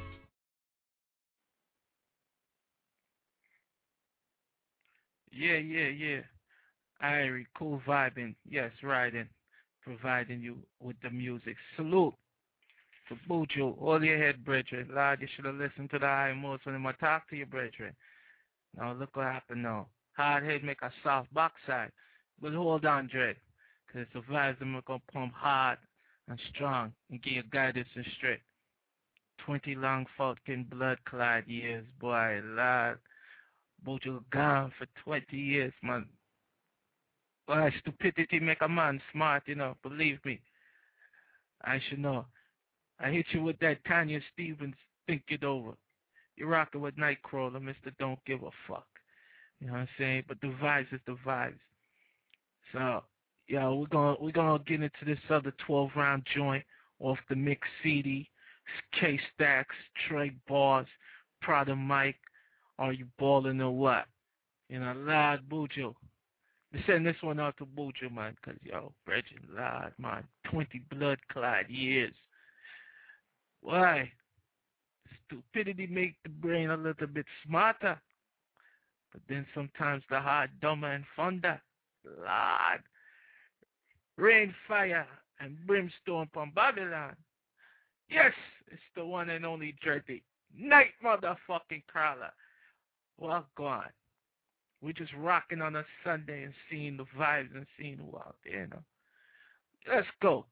Yeah. Irie, cool vibing. Yes, riding. Providing you with the music. Salute to Buju, all your head, brethren. Lord, you should have listened to the high most when I talk to you, brethren. Now look what happened now. Hard head make a soft backside. But hold on, Dread. Because the vibes are going to pump hard and strong and give you guidance and straight. 20 long fucking blood clot years, boy, Lord. Buju gone for 20 years, man. Boy, stupidity make a man smart, believe me. I should know. I hit you with that Tanya Stevens, think it over. You're rocking with Nightcrawler, Mr. Don't Give a Fuck. You know what I'm saying? But the vibes is the vibes. So, yeah, we're gonna get into this other 12-round joint off the mix CD. K-Stacks, Trey Bars, Prada Mike, Are you balling or what? You know, Lord Buju. They send this one out to Buju, man, because, yo, Bridget, Lord, man, 20 blood-clad years. Why? Stupidity make the brain a little bit smarter. But then sometimes the heart dumber and fonder. Lord. Rain, fire, and brimstone from Babylon. Yes, it's the one and only Dirty Night motherfucking crawler. Well, go on. We're just rocking on a Sunday and seeing the vibes and seeing who out there, you know. Let's go.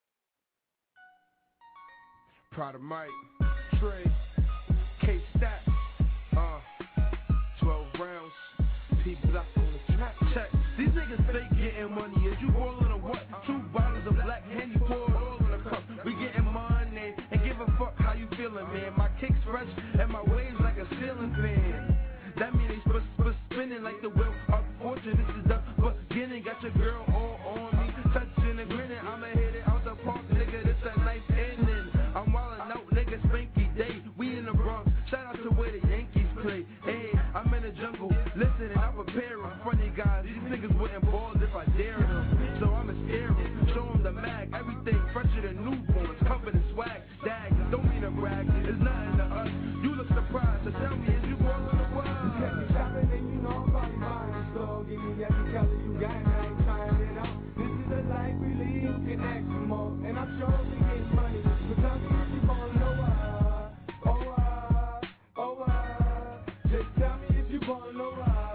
Proud of Mike, Trey, K-Stat, 12 rounds, P-Block on the track check. These niggas fake getting money. Is you rolling or what? 2 bottles of black Henny poured all in a cup. We getting money and give a fuck how you feeling, man. My kicks fresh and my waves like a ceiling fan. That mean they spinning like the wheel of fortune. This is the beginning. Got your girl all on me, touching and grinning. I'ma hit it out the park, nigga. This a nice ending. I'm wildin' out, nigga. Spanky day. We in the Bronx. Shout out to where the Yankees play. Hey, I'm in the jungle, listening. I'm preparing. Funny guys, these niggas wouldn't ball if I dare them. So I'ma scare them. Show them the mag. Everything fresher than newborns. Covered in swag. Dag. Don't mean to brag. It's nothing to us. You look surprised. So tell me, is you ballin' or what? Shopping and you know I'm probably buying a store. Give me every color you got and I ain't trying it out. This is the life we live, you can ask for more. And I'm sure we get money. But tell me if you gon' know just tell me if you gon' know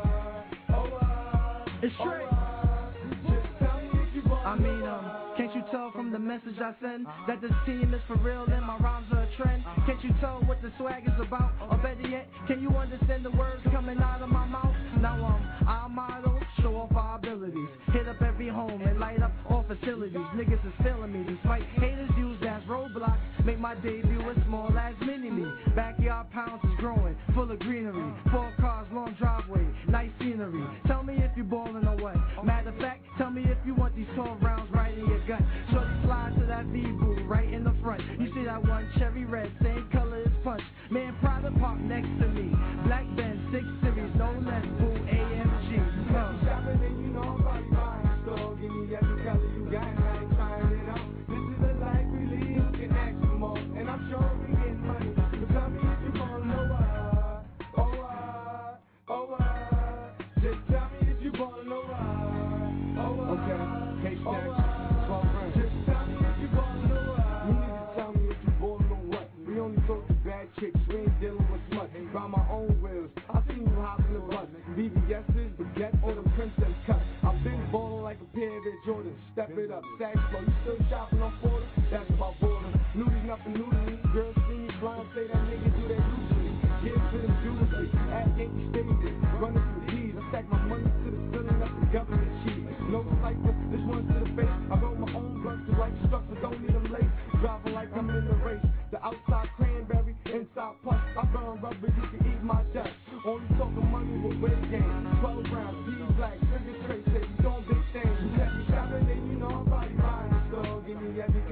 it's straight. Just tell me if you gon' I mean, can't you tell from the message I send that this team is for real and my rhymes are a trend? Can't you tell what the swag is about? Or better yet, can you understand the words coming out of my mouth? Now our motto, show off our abilities. Hit up every home and light up all facilities. Niggas is feeling me, despite haters use as roadblocks. Make my debut as small as mini-me. Backyard pounds is growing, full of greenery. 4 cars, long driveway, nice scenery. Tell me if you ballin' or what. Matter of fact, tell me if you want these 12 rounds right in your gut. Shorty slide to that V-boo right in the front. You see that one cherry red, same color as punch. Man, private park next to me. Black Benz, 6 Series, no less, boo, AMG. shopping and you know I'm probably buying a store. Give me every color you got and I ain't trying it out. This is the life we live, you can ask for more. And I'm sure we get money. So tell me if you gon' know just tell me if you gon' know Okay, K-Stack, 12 rounds. Just tell me if you gon' know you need to tell me if you ballin' or what. We only talk to bad chicks, we ain't dealing with smut. By my own wheels, I seen you hop in the bus. BBS's, baguettes, or the princess cut. I've been ballin' like a pair of Jordans. Step it up, sack flow. You still shopping on 40? That's my border. Nudie nothing new to me. Girls see me blind, say that nigga do that usually. Get for them jewelry, at Yankee Stadium. Running through D's, I stack my money to the ceiling, that's the government cheese. No cycle, this one's to the face. I roll my own blunts to like structure, don't need them lace. Driving like I'm in the race. The outside cranberry, inside puff. I burn rubber, you can eat my dust. Only talking money with weight gain. 12 rounds, P-Black, trigger straight, say you don't big things. You let me shopping, then you know I'm probably buying a store. Give me every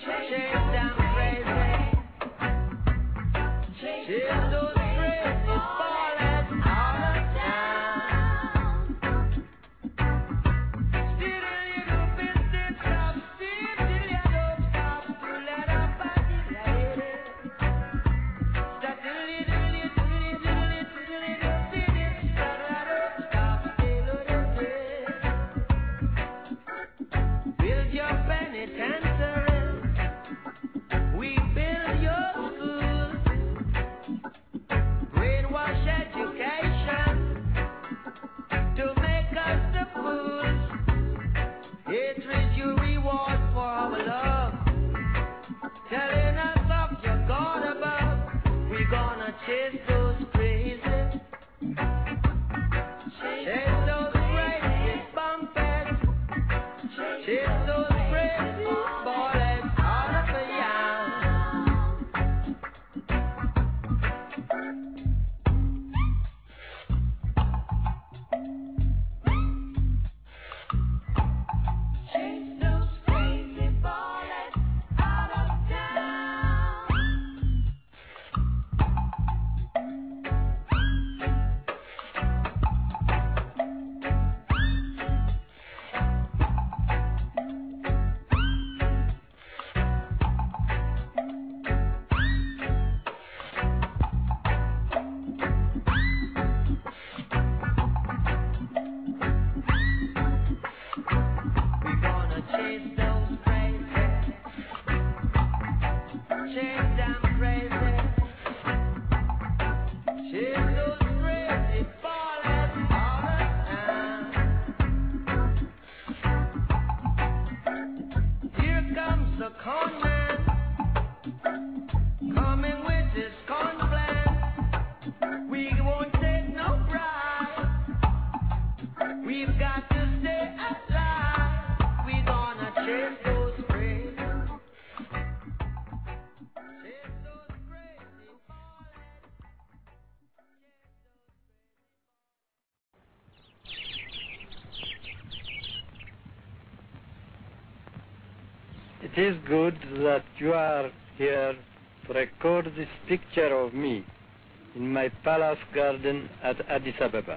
It is good that you are here to record this picture of me in my palace garden at Addis Ababa.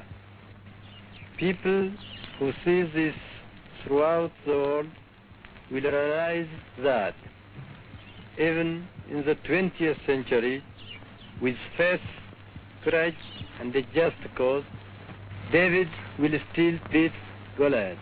People who see this throughout the world will realize that even in the 20th century, with faith, courage, and a just cause, David will still beat Goliath.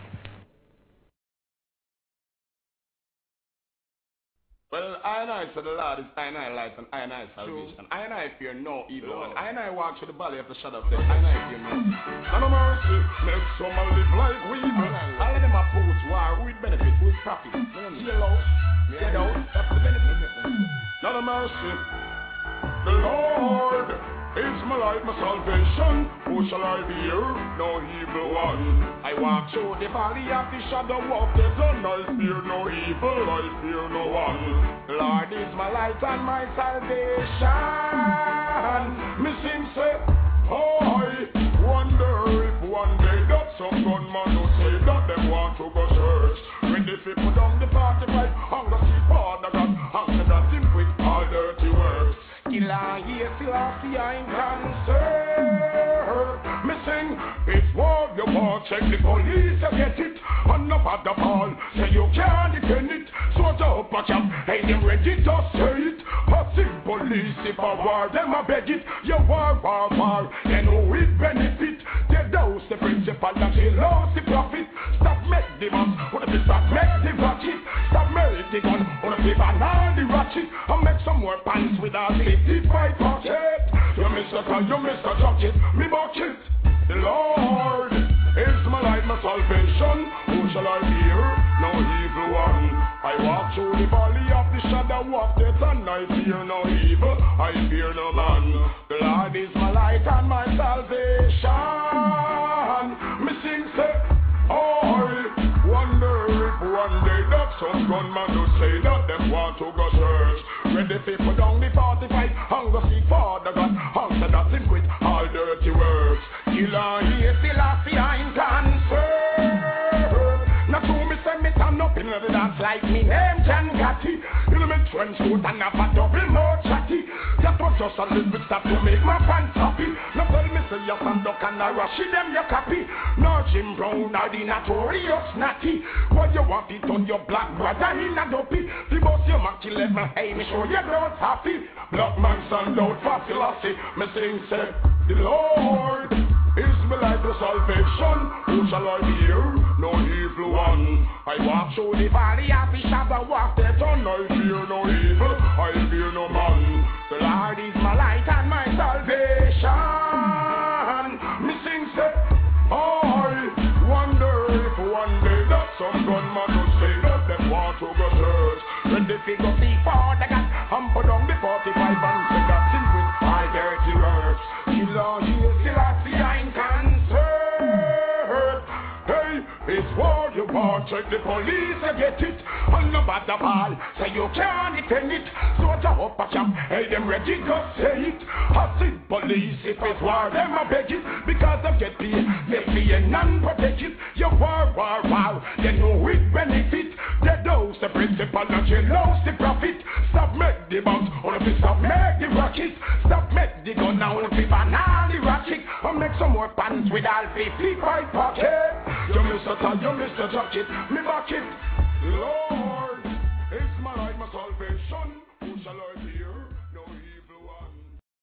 Well, I and I, so the Lord is I and I life and I and I salvation. I and I fear no evil. And I and I walk through the valley of the shadow of death. I and I fear no. And no mercy, make some live like weevil. All of them oppose war, with benefit, with profit. Yellow, get out, that's the benefit. Not a mercy. The Lord is my light, my salvation. Who shall I fear? No evil one. I walk through the valley of the shadow of death, and I fear no evil, I fear no one. The Lord is my light and my salvation. Me sing say, oh, I wonder if one day that some gunman will say that them want to go church. When they put down the 45, hunger see Father God, hunger that him with all dirty words. Killer, yes, Selassie, I'm concerned. Me sing, it's war you want, check the police, you get it. And no bother ball, say you can't defend it. So up a champ, ain't them ready to say it. Passing police, if I war, them I beg it. You war, they know it benefit. They dose the principal, that they lost the profit. Stop make the man, wanna be stop make the ratchet. Stop make the gun, wanna be banana the ratchet. And make some more pants with our 55 pocket. You Mr. Car, you Mr. Chocolate, me bucket. The Lord is my light, my salvation. Who shall I fear? No evil one. I walk through the valley of the shadow of death, and I fear no evil, I fear no man. The Lord is my light and my salvation. Me sing say, oh, I wonder if one day that some gunman will say that them want to go church. When they people down the 45, hunger see Father God, hunger that him quit all dirty works. Killer here, Selassie, I'm concerned. Now to me say me stand up in the dance like like me name John Gotti. You know me trench coat and have a double more chatty. That was just a little bit stop to make my pants happy. Now tell me say you stand up and I rush them your copy. No Jim Brown or the notorious natty. What you want it on your black brother in a dopey. The boss you man kill let me hey me show you don't happy. Black man stand out for philosophy. Me sing say the Lord is my life to salvation. Who shall I fear? No evil one. I walk through the valley of the shadow of death. I fear no evil. I fear no man. The Lord is my light and my salvation. Me sing say, I wonder if one day that some gunman will say that they want to go church. When they figure before they got humble down the 45 and say that sin with my dirty words. Still I see I'm concerned. Hey, it's war you want, check the police and get it. And no bother ball, say you can't defend it. So to up a camp, hey them ready go say it. I see police, if it's war, them a beg it. Because they get paid, they pay non-protect it. You war, they know it benefit. They dose the principal and you lose the profit. Stop make the bounce, or if you stop make the rocket. Stop make the gun now, if you banana the ratchet. Or make some more pants with all 55 pocket. You miss a tie, you miss a jacket, me back it. Lord, it's my life, my salvation. Who shall I fear? No evil one.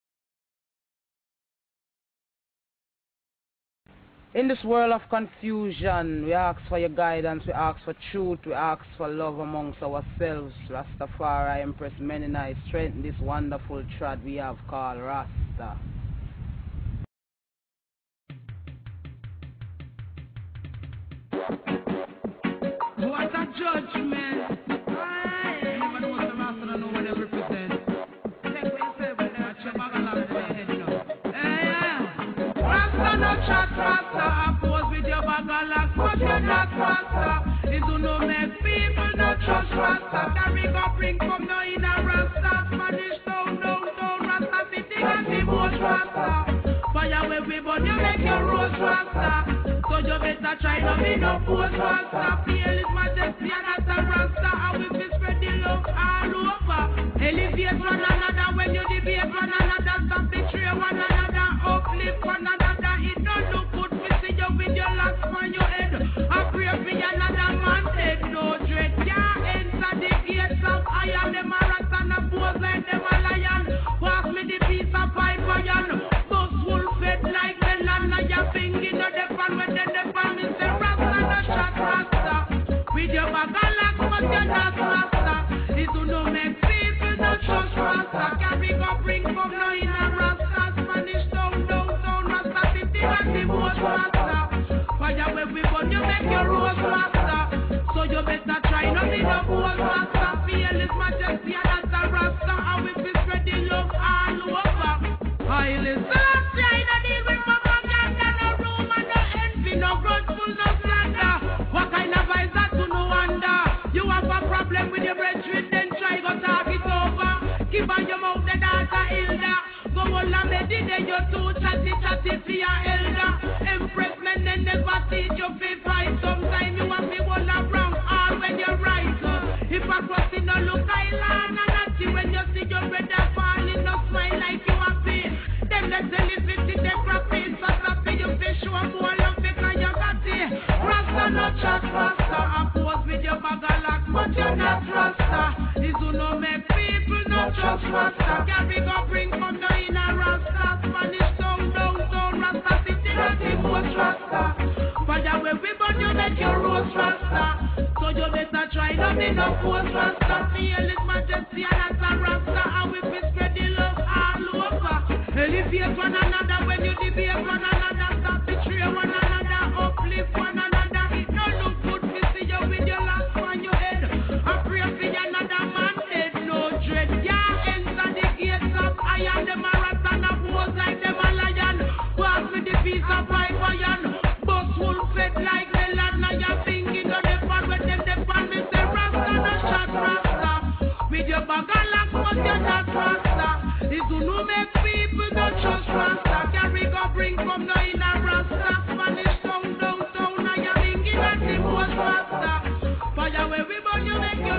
In this world of confusion, we ask for your guidance, we ask for truth, we ask for love amongst ourselves. Rastafari, Empress Mennonite, strengthen this wonderful trad we have called Rasta. What a judgment! Never know what the Rasta don't know what they represent. Take what you say, but watch your bag along the head, you know. Rasta no chat, Rasta oppose with your bag along, but you're not Rasta. It do no make people no trust Rasta. Carry go bring from no in a Rasta. Spanish down, Rasta sitting and the most Rasta. Fire where we burn, you make your rose Rasta. So you better try to be no post Rasta. Feel his majesty and that's a Rasta. And we will spread the love all over. Elevate one another when you debate one another. Stop betray one another. Uplift one another. It don't look good to see you with your locks on your head. I pray for another man head. No dread. Can't enter the gates of iron. Them a Rasta and a pose like them a lion. Pass me the piece of pipe iron. Bus wolf fed like melon. Now your finger no depend when they depend. Me say Rasta no shot Rasta. With your bag of locks but you're not Rasta. It do no make people no trust Rasta. Carry go bring from no in a Rasta. Spanish down, Rasta city and the most Rasta. Fire where we burn you make your rose Rasta. So you better try not be no post Rasta. Feel his majesty and that's a Rasta. And we be spreading love all over. I listen, I don't deal with my propaganda. No room and no envy, no grudgeful, no slander. What kind of eyes that to no wonder? You have a problem with your brethren, then try go talk it over. Keep on your mouth the daughter Hilda. Go all and meditate your two chatty for your elder. Empress men then never teach you to fight. Sometimes you want me all around all when you're right. If I cross it no look island and not see when you see your brother falling, no smile like you happy. Them let's listen to the profit. So happy you fish show more love because you got it. Rasta no chat Rasta. Oppose with your bag of locks but you're not Rasta. This do no make people no trust Rasta. Carry go bring from no in a Rasta. Spanish down, Rasta city and the most Rasta. Fire where we burn you make your rose Rasta. So you better try not be no post Rasta. Feel his majesty and that's a Rasta. And we be spread the love all over. Elevate one another when you debate one another. Stop betray one another. Uplift one another. It don't look good to see you with your last on your head. I pray for another man head. No dread. Yeah, enter the gates of iron. Them a rat and a pose like them a lion. Pass me the piece of pipe iron. Bus wolf fed like melon. Now your finger no depend when them depend. Me say Rasta no shot Rasta. With your bag of locks but you're not Rasta. This do no make people don't trust Rasta. Carry go bring from no in a Rasta. Spanish down, now your finger and the most Rasta. Fire where we burn you make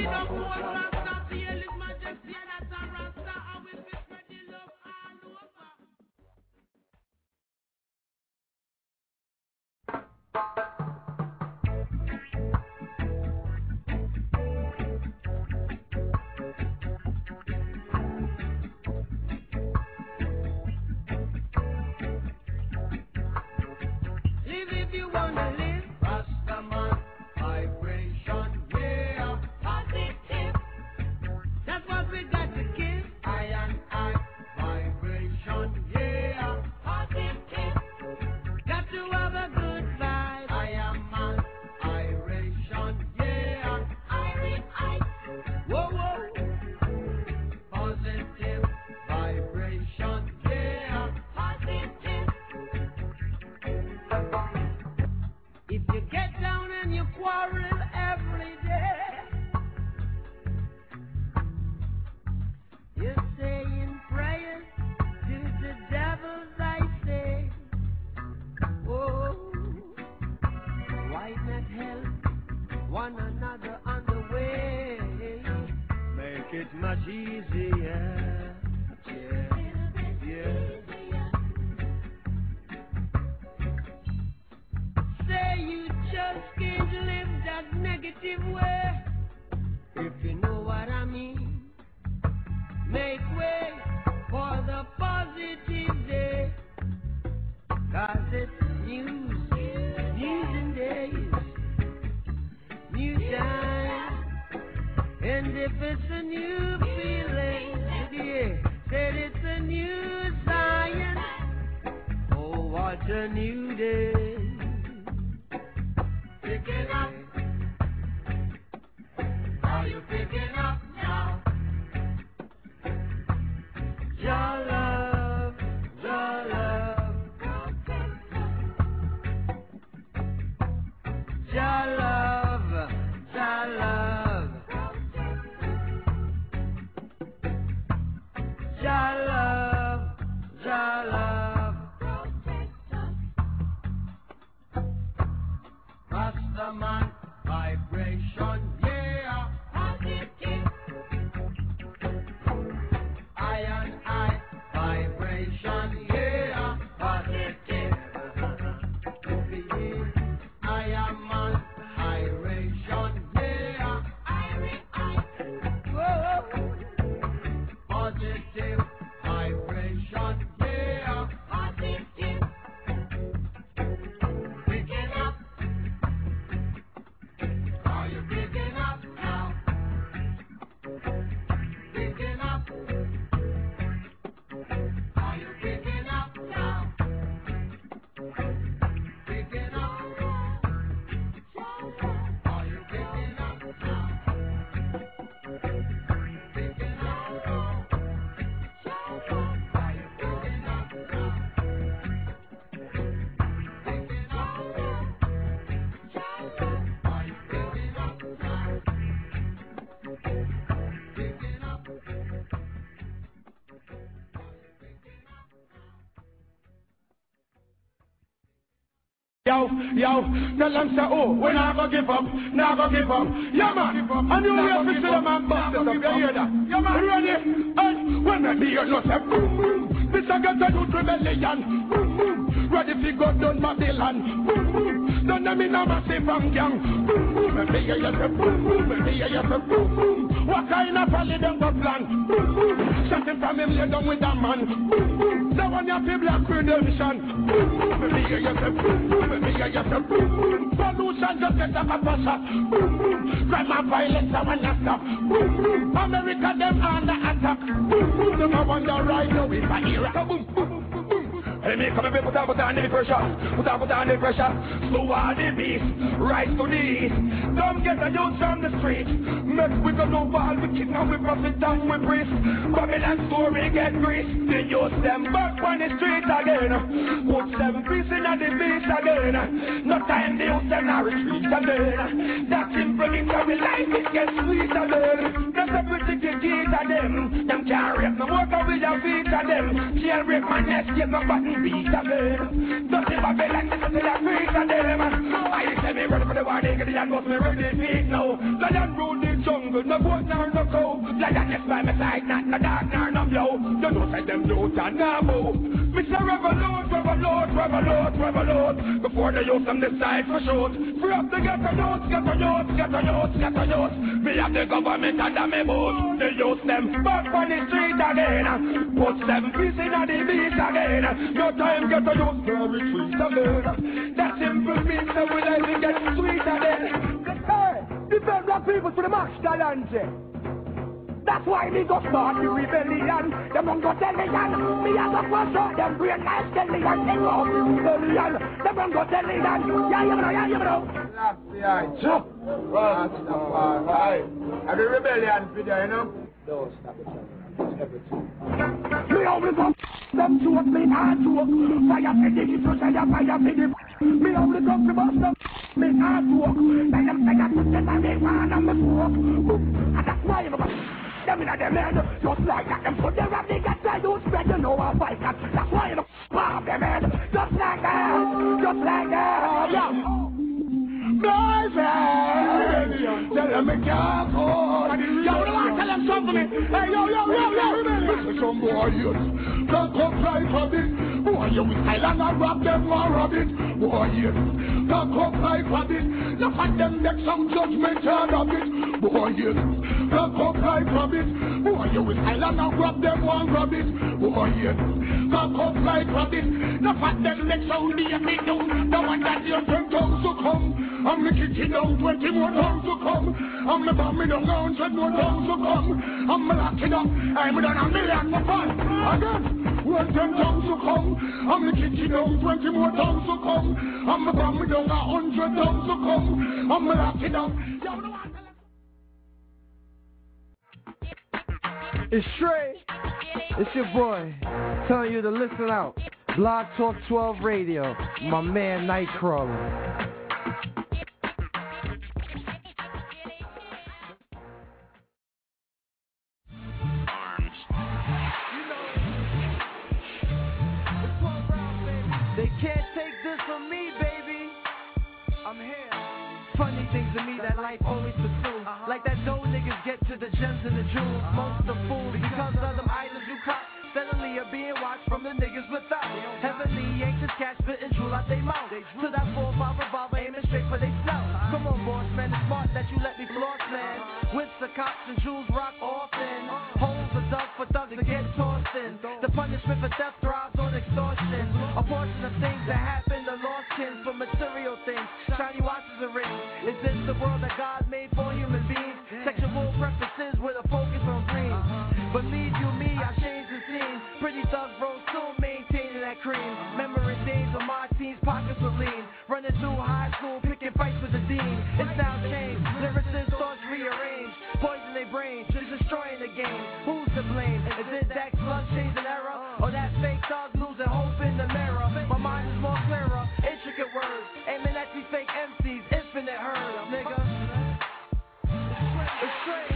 Yo, tell them say, oh, we're not gonna give up, not gonna give up. Yeah, man, and you ready to see the man boss it up, you hear that? Yeah, man, ready? And when I hear you say, boom, boom, this I got to do rebellion, boom, boom, ready to go down Babylon, boom, boom, don't let me know massive from gang, boom, boom, let me hear you say, boom, boom, let me hear you say, boom, boom, what kind of folly them go plan, boom, boom, something from him lay down with that man, boom, boom, that one you feel black redemption, boom, boom, let me hear you say, boom, boom, let me hear you say, boom, boom, pollution just get up a shot, boom, boom, crime and violence I want to stop, boom, boom, America them under attack, boom, boom, them I wonder right now if I hear it, boom, boom, boom. Hey, me come and put down the pressure, put down the pressure. Slow on the beast, rise to the east. Don't get the youth from the street. Make we go no ball, we kick and we profit and we breathe. Babylon story get grease. The youth them back on the street again. Put them peace in the beast again. No time the youth them now retreat again. That simple it from the life it gets sweet again. That's a pretty kid teeth of them. Them can't rape no more cause we a feet of them. Jailbreak my nest, get my button beat again. Don't give a bell and listen to the feet of them. I tell me ready for the war, they get the hand, but me ready feet now. Lion rule the jungle, no goat nor no cow. Lion is by my side, not no dark nor no blow. You know say them youth and now move. Mr. Revolute, revolute, revolute, revolute. Before the youth them decide for shoot. Free up the ghetto youth, ghetto youth, ghetto youth, ghetto youth. We have the government under me boot. The youth them back on the street again. Put 7 pieces in the beat again. No time ghetto youth to retreat again. That simple means that we let it get sweet again. Hey, defend black people to the max challenge. That's why me go start the rebellion. Them won't go tell me yan. Me a go crush out them brain like skeleton. They go the rebellion. Them won't go tell me yan. Yeah, you know, yeah, you know. That's the eye. Chop. Right. And the rebellion video, you know. Don't stop it. Everything. Me only go them to me not to fire for the to say fire for the. Me only go to bust them. Me not to let them say that they want and me smoke. And that's why you go. Them in them head, just like that. Them put their rap, they got try to spread, you know how fight that. That's why you pop them head, just like that, just like that. Yeah. Boys, tell them me can't go. Yo, tell them something for me. Hey, yo. Some boy, yes. Can't come fly from it. Boy, you with Thailand and rob them or rob it. Boy, yes. Can't come fly from it. Look at them make some judgment out of it. Boy, yes. Can't come fly from it. Boy, you with Thailand and rob them or rob it. Boy, yes. Can't come fly from it. Look at them make some DNA do. The one that you think tongues to come. I'm kicking down 20 more tongues to come. I'm bombing down 100 more tongues to come. I'm locking up. I'm done a million for fun. Again, when 10 tongues to come. I'm kicking down 20 more tongues to come. I'm bombing down 100 tongues to come. I'm locking up. It's Trey. It's your boy. Telling you to listen out. Blog Talk 12 Radio. My man Nightcrawler. They can't take this from me, baby. I'm here. Funny things to me that life always pursues. Like that dough niggas get to the gems and the jewels. Most of the fools because of them items you cop. Steadily are being watched from the niggas without. Heavenly anxious cash spitting jewel out they mouth. To that 4-5 revolver aiming straight for they snout. Come on, boss man, it's smart that you let me floss, man. Whips the cops and jewels rock often. Holes are dug for thugs to get tossed in. The punishment for theft thrives on extortion. A portion of things that happen to lost kin for material things. Shiny watches and rings. Is this the world that God made for human beings? Sexual preferences with a focus on green. Believe you me, I changed the scene. Pretty thugs roll soon, maintaining that cream. Memory days of my teens, pockets were lean. Running through high school, picking fights with the dean. It's now changed, lyricists, thoughts rearranged. Poison their brains, just destroying the game. Who's to blame? Is it that slug chasing error? Or that fake thug losing hope in the mirror? My mind is more clearer, intricate words. Aiming at these fake MCs, infinite herd, nigga. It's straight.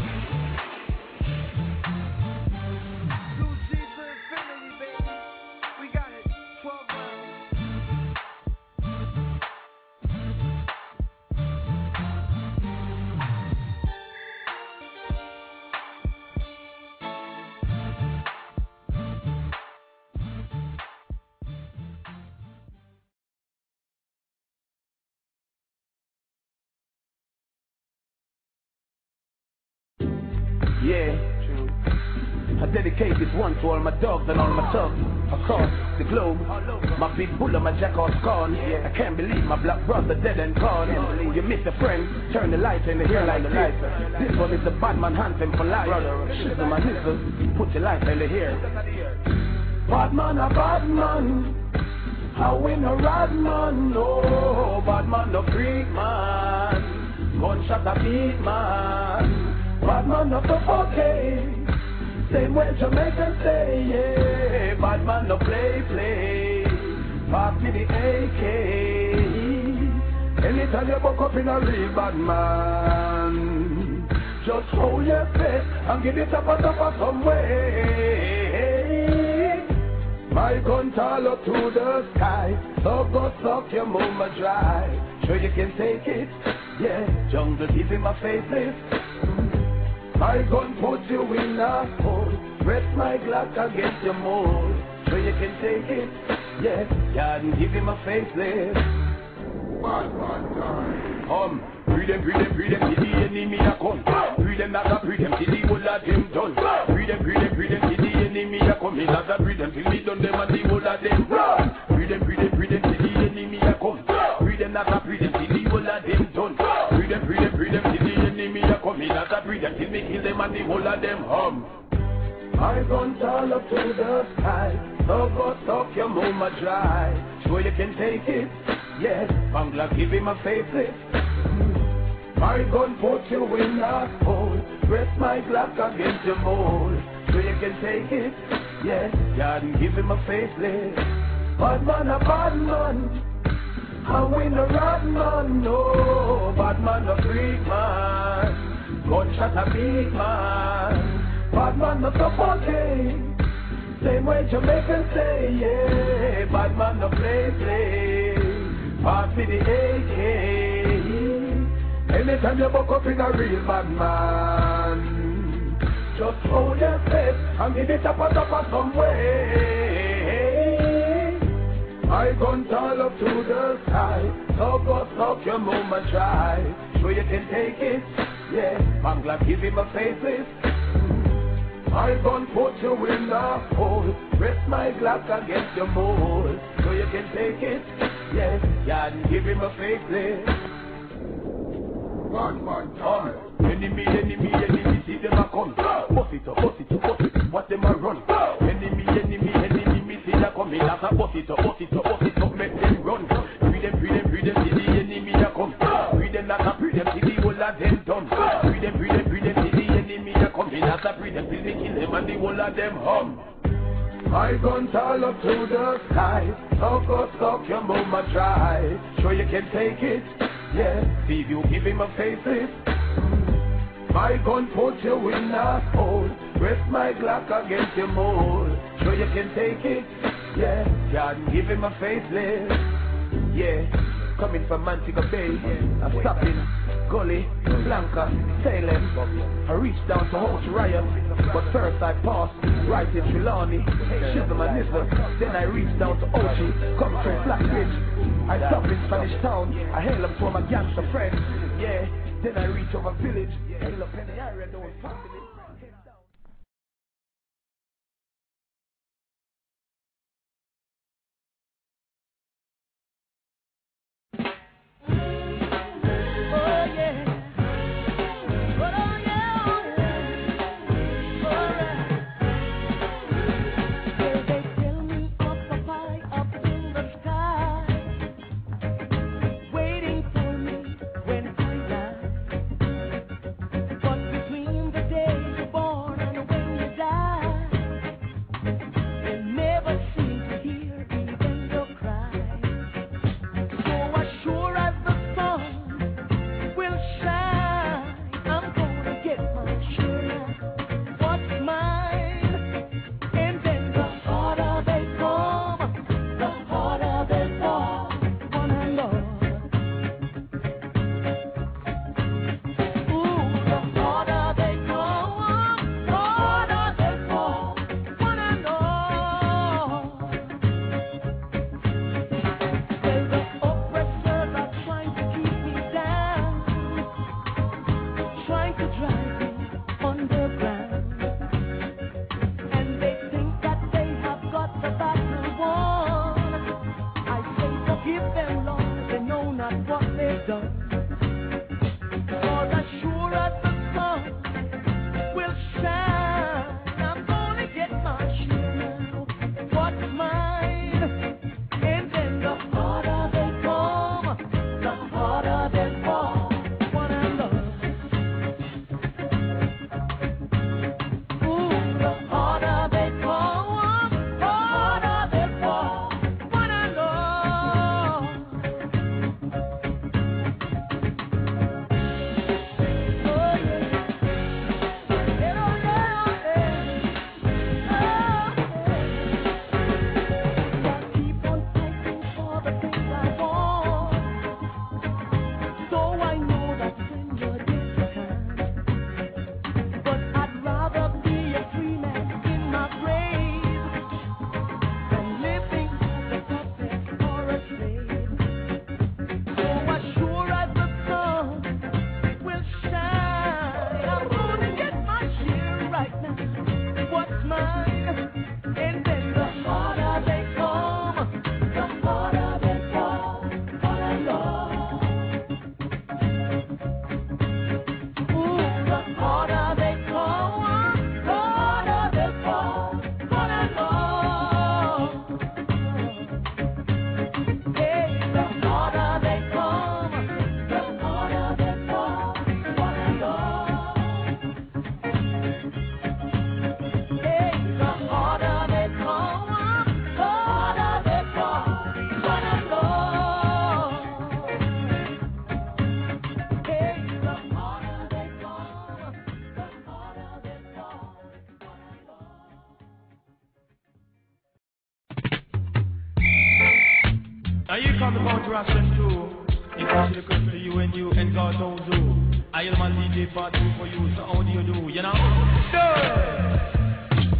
Yeah, I dedicate this one to all my dogs and all my thugs across the globe. My big bull and my jackass gone. I can't believe my black brother dead and gone. You miss a friend, turn the light in the hair like this. This one is the bad man hunting for life. Shizzle my nizzle, put your life in the hair. Bad man a bad man. I win a rad man. No, bad man no freak man. Gunshot a beat man. Bad man no okay. Same way Jamaican say, yeah. Bad man no play. Pass me the AK. Anytime you buck up in a real bad man. Just hold your face and give it up some way. My gun tall up to the sky, so go suck your mama dry. Sure you can take it, yeah. Jungle give him a facelift. My gun put you in a hole. Press my Glock against your mold. Sure you can take it, yeah. Can't give him a facelift. Free them, till the enemy a come. Free them, not a free them, till the whole of them done. Free them, till the enemy a come. Me not a free them, till me done them and the whole of them run. Free them, till the enemy a come. Free them, not a free them, till the whole of them done. Free them, till the enemy a come. Me not a free them, till me kill them and the whole of them hum. My guns all up to the sky, so go suck your mama dry. Sure you can take it, yes. Bangla give him a facelift. My gun put you in a hole. Press my Glock against your mold. So you can take it, yes. God give him a facelift. Bad man a bad man, and we no rat man, no. Bad man a freak man, gunshot a big man. Bad man no supporting, same way Jamaican say, yeah. Bad man no play. Pass me the AK. Anytime you buck up in a real bad man, just hold your face and give it up some way. My gun tall up to the sky, so go suck your mama dry. Sure you can take it, yeah. Bangla give him a facelift. My gun put you in the hole. Press my Glock against your mold. So you can take it, yes. Yeah, give him a facelift. Enemy, see them a come. Bust it up, what them a run. Enemy, see them come. That's a bust it up, make them run. Free them, see the enemy a come. Free them, not a free them, see the whole of them done. Free them, see the enemy a come. That's a free them, till they kill them and the whole of them hum. My guns all up to the sky, so go suck your mama dry. Sure you can take it, yeah. See if you give him a facelift. My gun put you in a hole. Press my Glock against your mold. Sure you can take it, yeah. God give him a facelift, yeah. Coming from Montego Bay, I'm stopping Gully, Blanca, Salem. I reached down to Holt Riot, but first I passed right in Trelawney, Chisholm and Nizzle. Then I reached down to Ochi, come through Blackridge. I stopped in Spanish Town, I hail them to my gangster friends, yeah. Then I reach over village, hail up in the area, no family. Day Now you come about Russian too. Especially close to you and you and God knows who. I am a DJ part 2 for you, so how do you do, you know? Do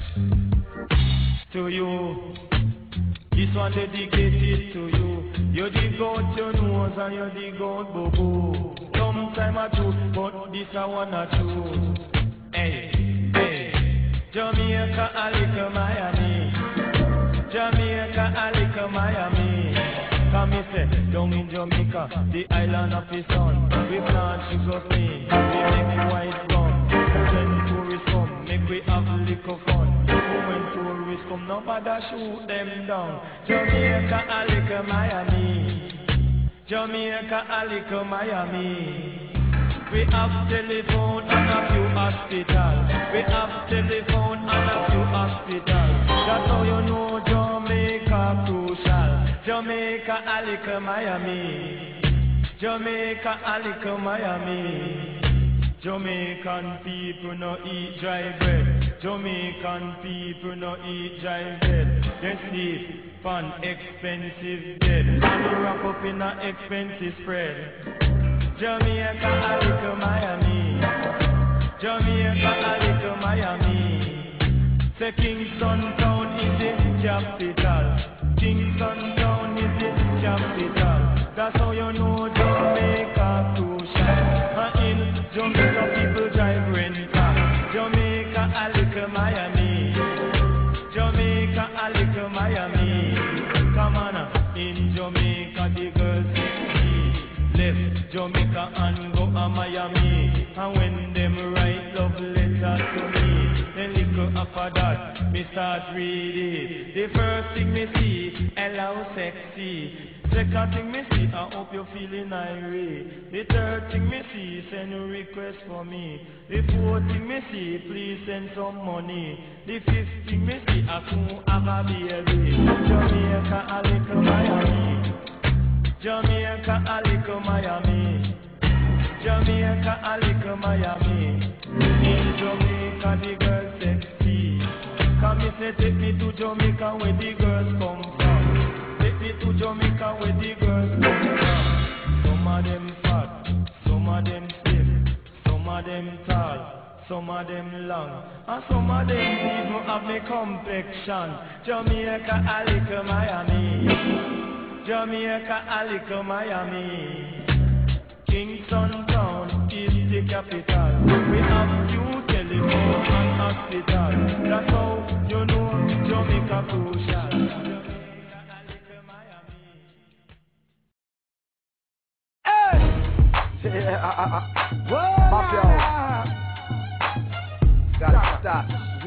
it! To you. This one dedicated to you. You dig out your nose and you dig out boo-boo. Sometime I do, but this I wanna do. Hey, hey. Jamaica, Alica, Miami. Jamaica, Alica, Miami. Come and say, down in Jamaica, the island of the sun. We plant sugar cane, we make it white rum. When tourists come, make we have a little fun. When tourists come, nobody shoot them down. Jamaica, Alica, Miami. Jamaica, Alica, Miami. We have telephone and a few hospitals. We have telephone and a few hospitals. That's how you know Jamaica crucial. Jamaica, Alica, Miami. Jamaica, Alica, Miami. Jamaican people no eat dry bread. Jamaican people no eat dry bread. They sleep on expensive bed and they wrap up in a expensive spread. Jamaica, Alica, Miami. Jamaica, Alica, Miami. Say Kingston Town is the capital. Kingston Town is the capital. That's how you know Jamaica crucial. In Jamaica people drive rental. Jamaica, Alica, Miami. Jamaica, Alica, Miami. Come on, in Jamaica the girls left Jamaica and go to Miami. And when them write love letters to me, then little after that, me start read it. The first thing me see, hello sexy. Second thing me see, I hope you're feeling irate. The third thing me see, send a request for me. The fourth thing me see, please send some money. The fifth thing me see, I soon have a baby. Jamaica, Alica, Miami. Jamaica, Alica, Miami. Jamaica, Alica, Miami. In Jamaica, the girls sexy. Come me say, take me to Jamaica where the girls come from. Take me to Jamaica where the girls come from. Some of them fat, some of them stiff, some of them tall, some of them long, and some of them even have a complexion. Jamaica, Alica, Miami. Jamaica, Alica, Miami. Kingston Town is the capital. We have few telephone and hospital. That's how you know Jamaica crucial. Hey! Mafia. Stop.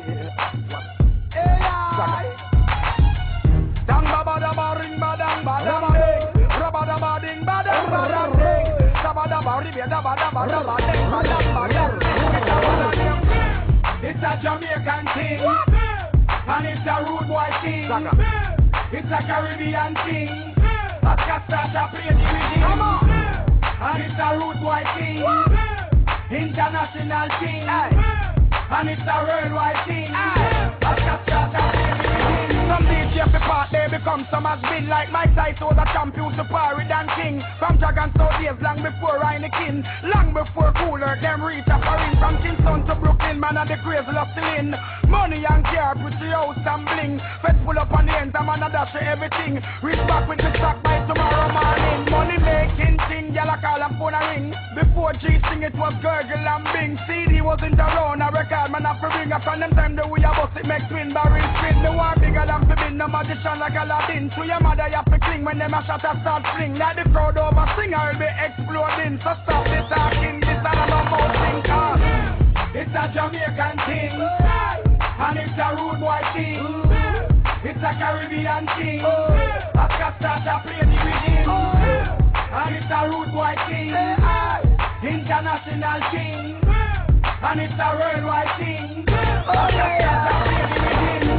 Dang ba da ba ring ba dang ba dang ding. Raba da ba ding ba dang ba dang ding. Saba da ba ribia da ba da ba da ba ding ba dang ba dang. It's a Jamaican thing, and it's a rude boy thing. It's a Caribbean thing. A Castata play the rhythm, and it's a rude boy thing. International thing, and it's a worldwide thing. A Castata play the rhythm. Some DJ for part they become some has been like Mike Tyson was a champion to parry than king. From Dragon Soul days long before Heineken, long before Cooler them reach a foreign. From Kingston to Brooklyn man and the crazy love to in. Money and care, pretty house and bling. Feds pull up on the ends and man a dash everything. Reach back with the stock by tomorrow morning. Money making thing, y'all call and phone a ring. Before G sing it was Gurgle and Bing. CD wasn't around, a record man have to ring. From them time the way I bust it make twin barrel spin. The war bigger than to be no magician like Aladdin. To your mother you have to cling when them a shot a start fling. Like the crowd over sing I'll be exploding. So stop the talking, this all about thing. It's a Jamaican thing, and it's a rude boy thing. It's a Caribbean thing. A Castata play the rhythm, and it's a rude boy thing. International thing, and it's a worldwide thing. A Castata play the rhythm.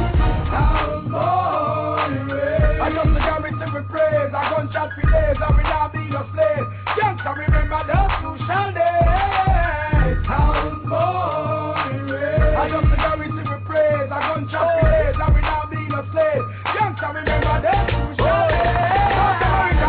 I just the garrison for praise, a gunshot for days, I will not be your slave. Youngster, remember those crucial days. I just the garrison for praise, a gunshot for days, I will not be your slave. Youngster, remember those crucial days.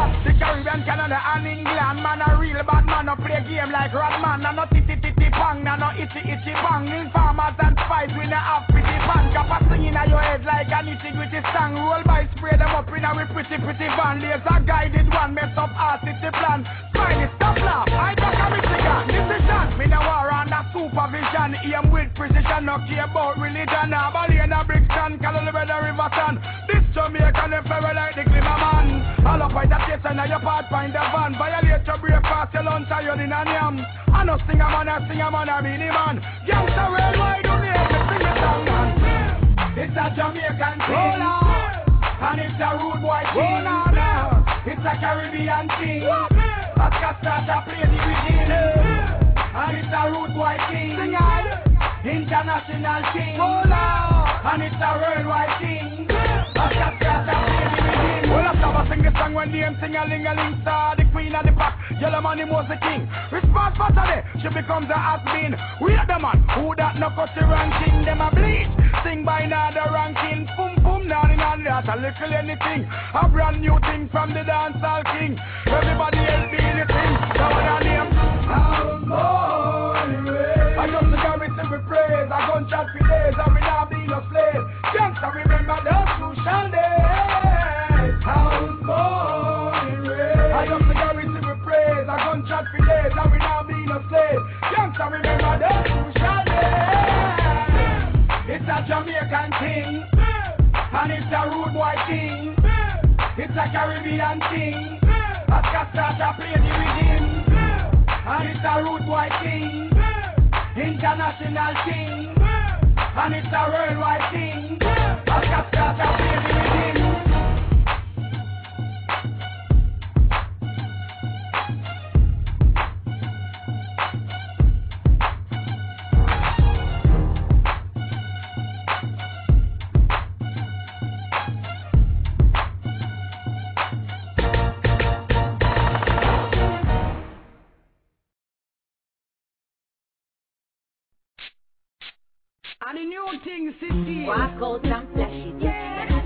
like Rodman, and no titty bang, and no itchy bang. Informers and spies, we no have pretty bang. Cap a sing in your head like an itty-gritty song. Roll by, spray them up in a pretty van. There's a guided one, mess up our city plan. Smiley, stop laugh, I talk a Michigan. Decision, me no war under supervision. Aim with precision, no care about religion. Balena, Brixton, Calabria, Riverton. This Jamaican, them fly like the glimmer man. All up by the station, and your part find the van. Violate your breakfast, your lunch, and your dinner yam. I no sing a man, I mean the man. Gangsta worldwide, don't hear me sing a song, man. It's a Jamaican thing, and it's a rude boy thing. It's a Caribbean thing. Scott play the beginning, and it's a rude boy thing. International thing, and it's a worldwide thing. Scott play the beginning. Well, I sing the song when the sing a ling star, the queen of the pack. Yellow man, him was the king. Response Saturday, she becomes a has-been. We are the man who that no cut the ranking. Them a bleach, sing by another ranking. Boom boom, now in and that a little anything. A brand new thing from the dancehall king. Everybody else be the thing. Now what I name? I just the carry every praise. I gunshot for days. I will not be no slave. Just to remember those crucial days. I just the carry every praise. I gunshot for days. I will not be no slave. Just to remember those crucial days. It's a Jamaican thing, and it's a rude boy thing. It's a Caribbean thing. A Scott play the rhythm, and it's a rude boy thing. International thing, and it's a worldwide thing. A Scott play the rhythm. And the new thing, city. Walk out and flash it.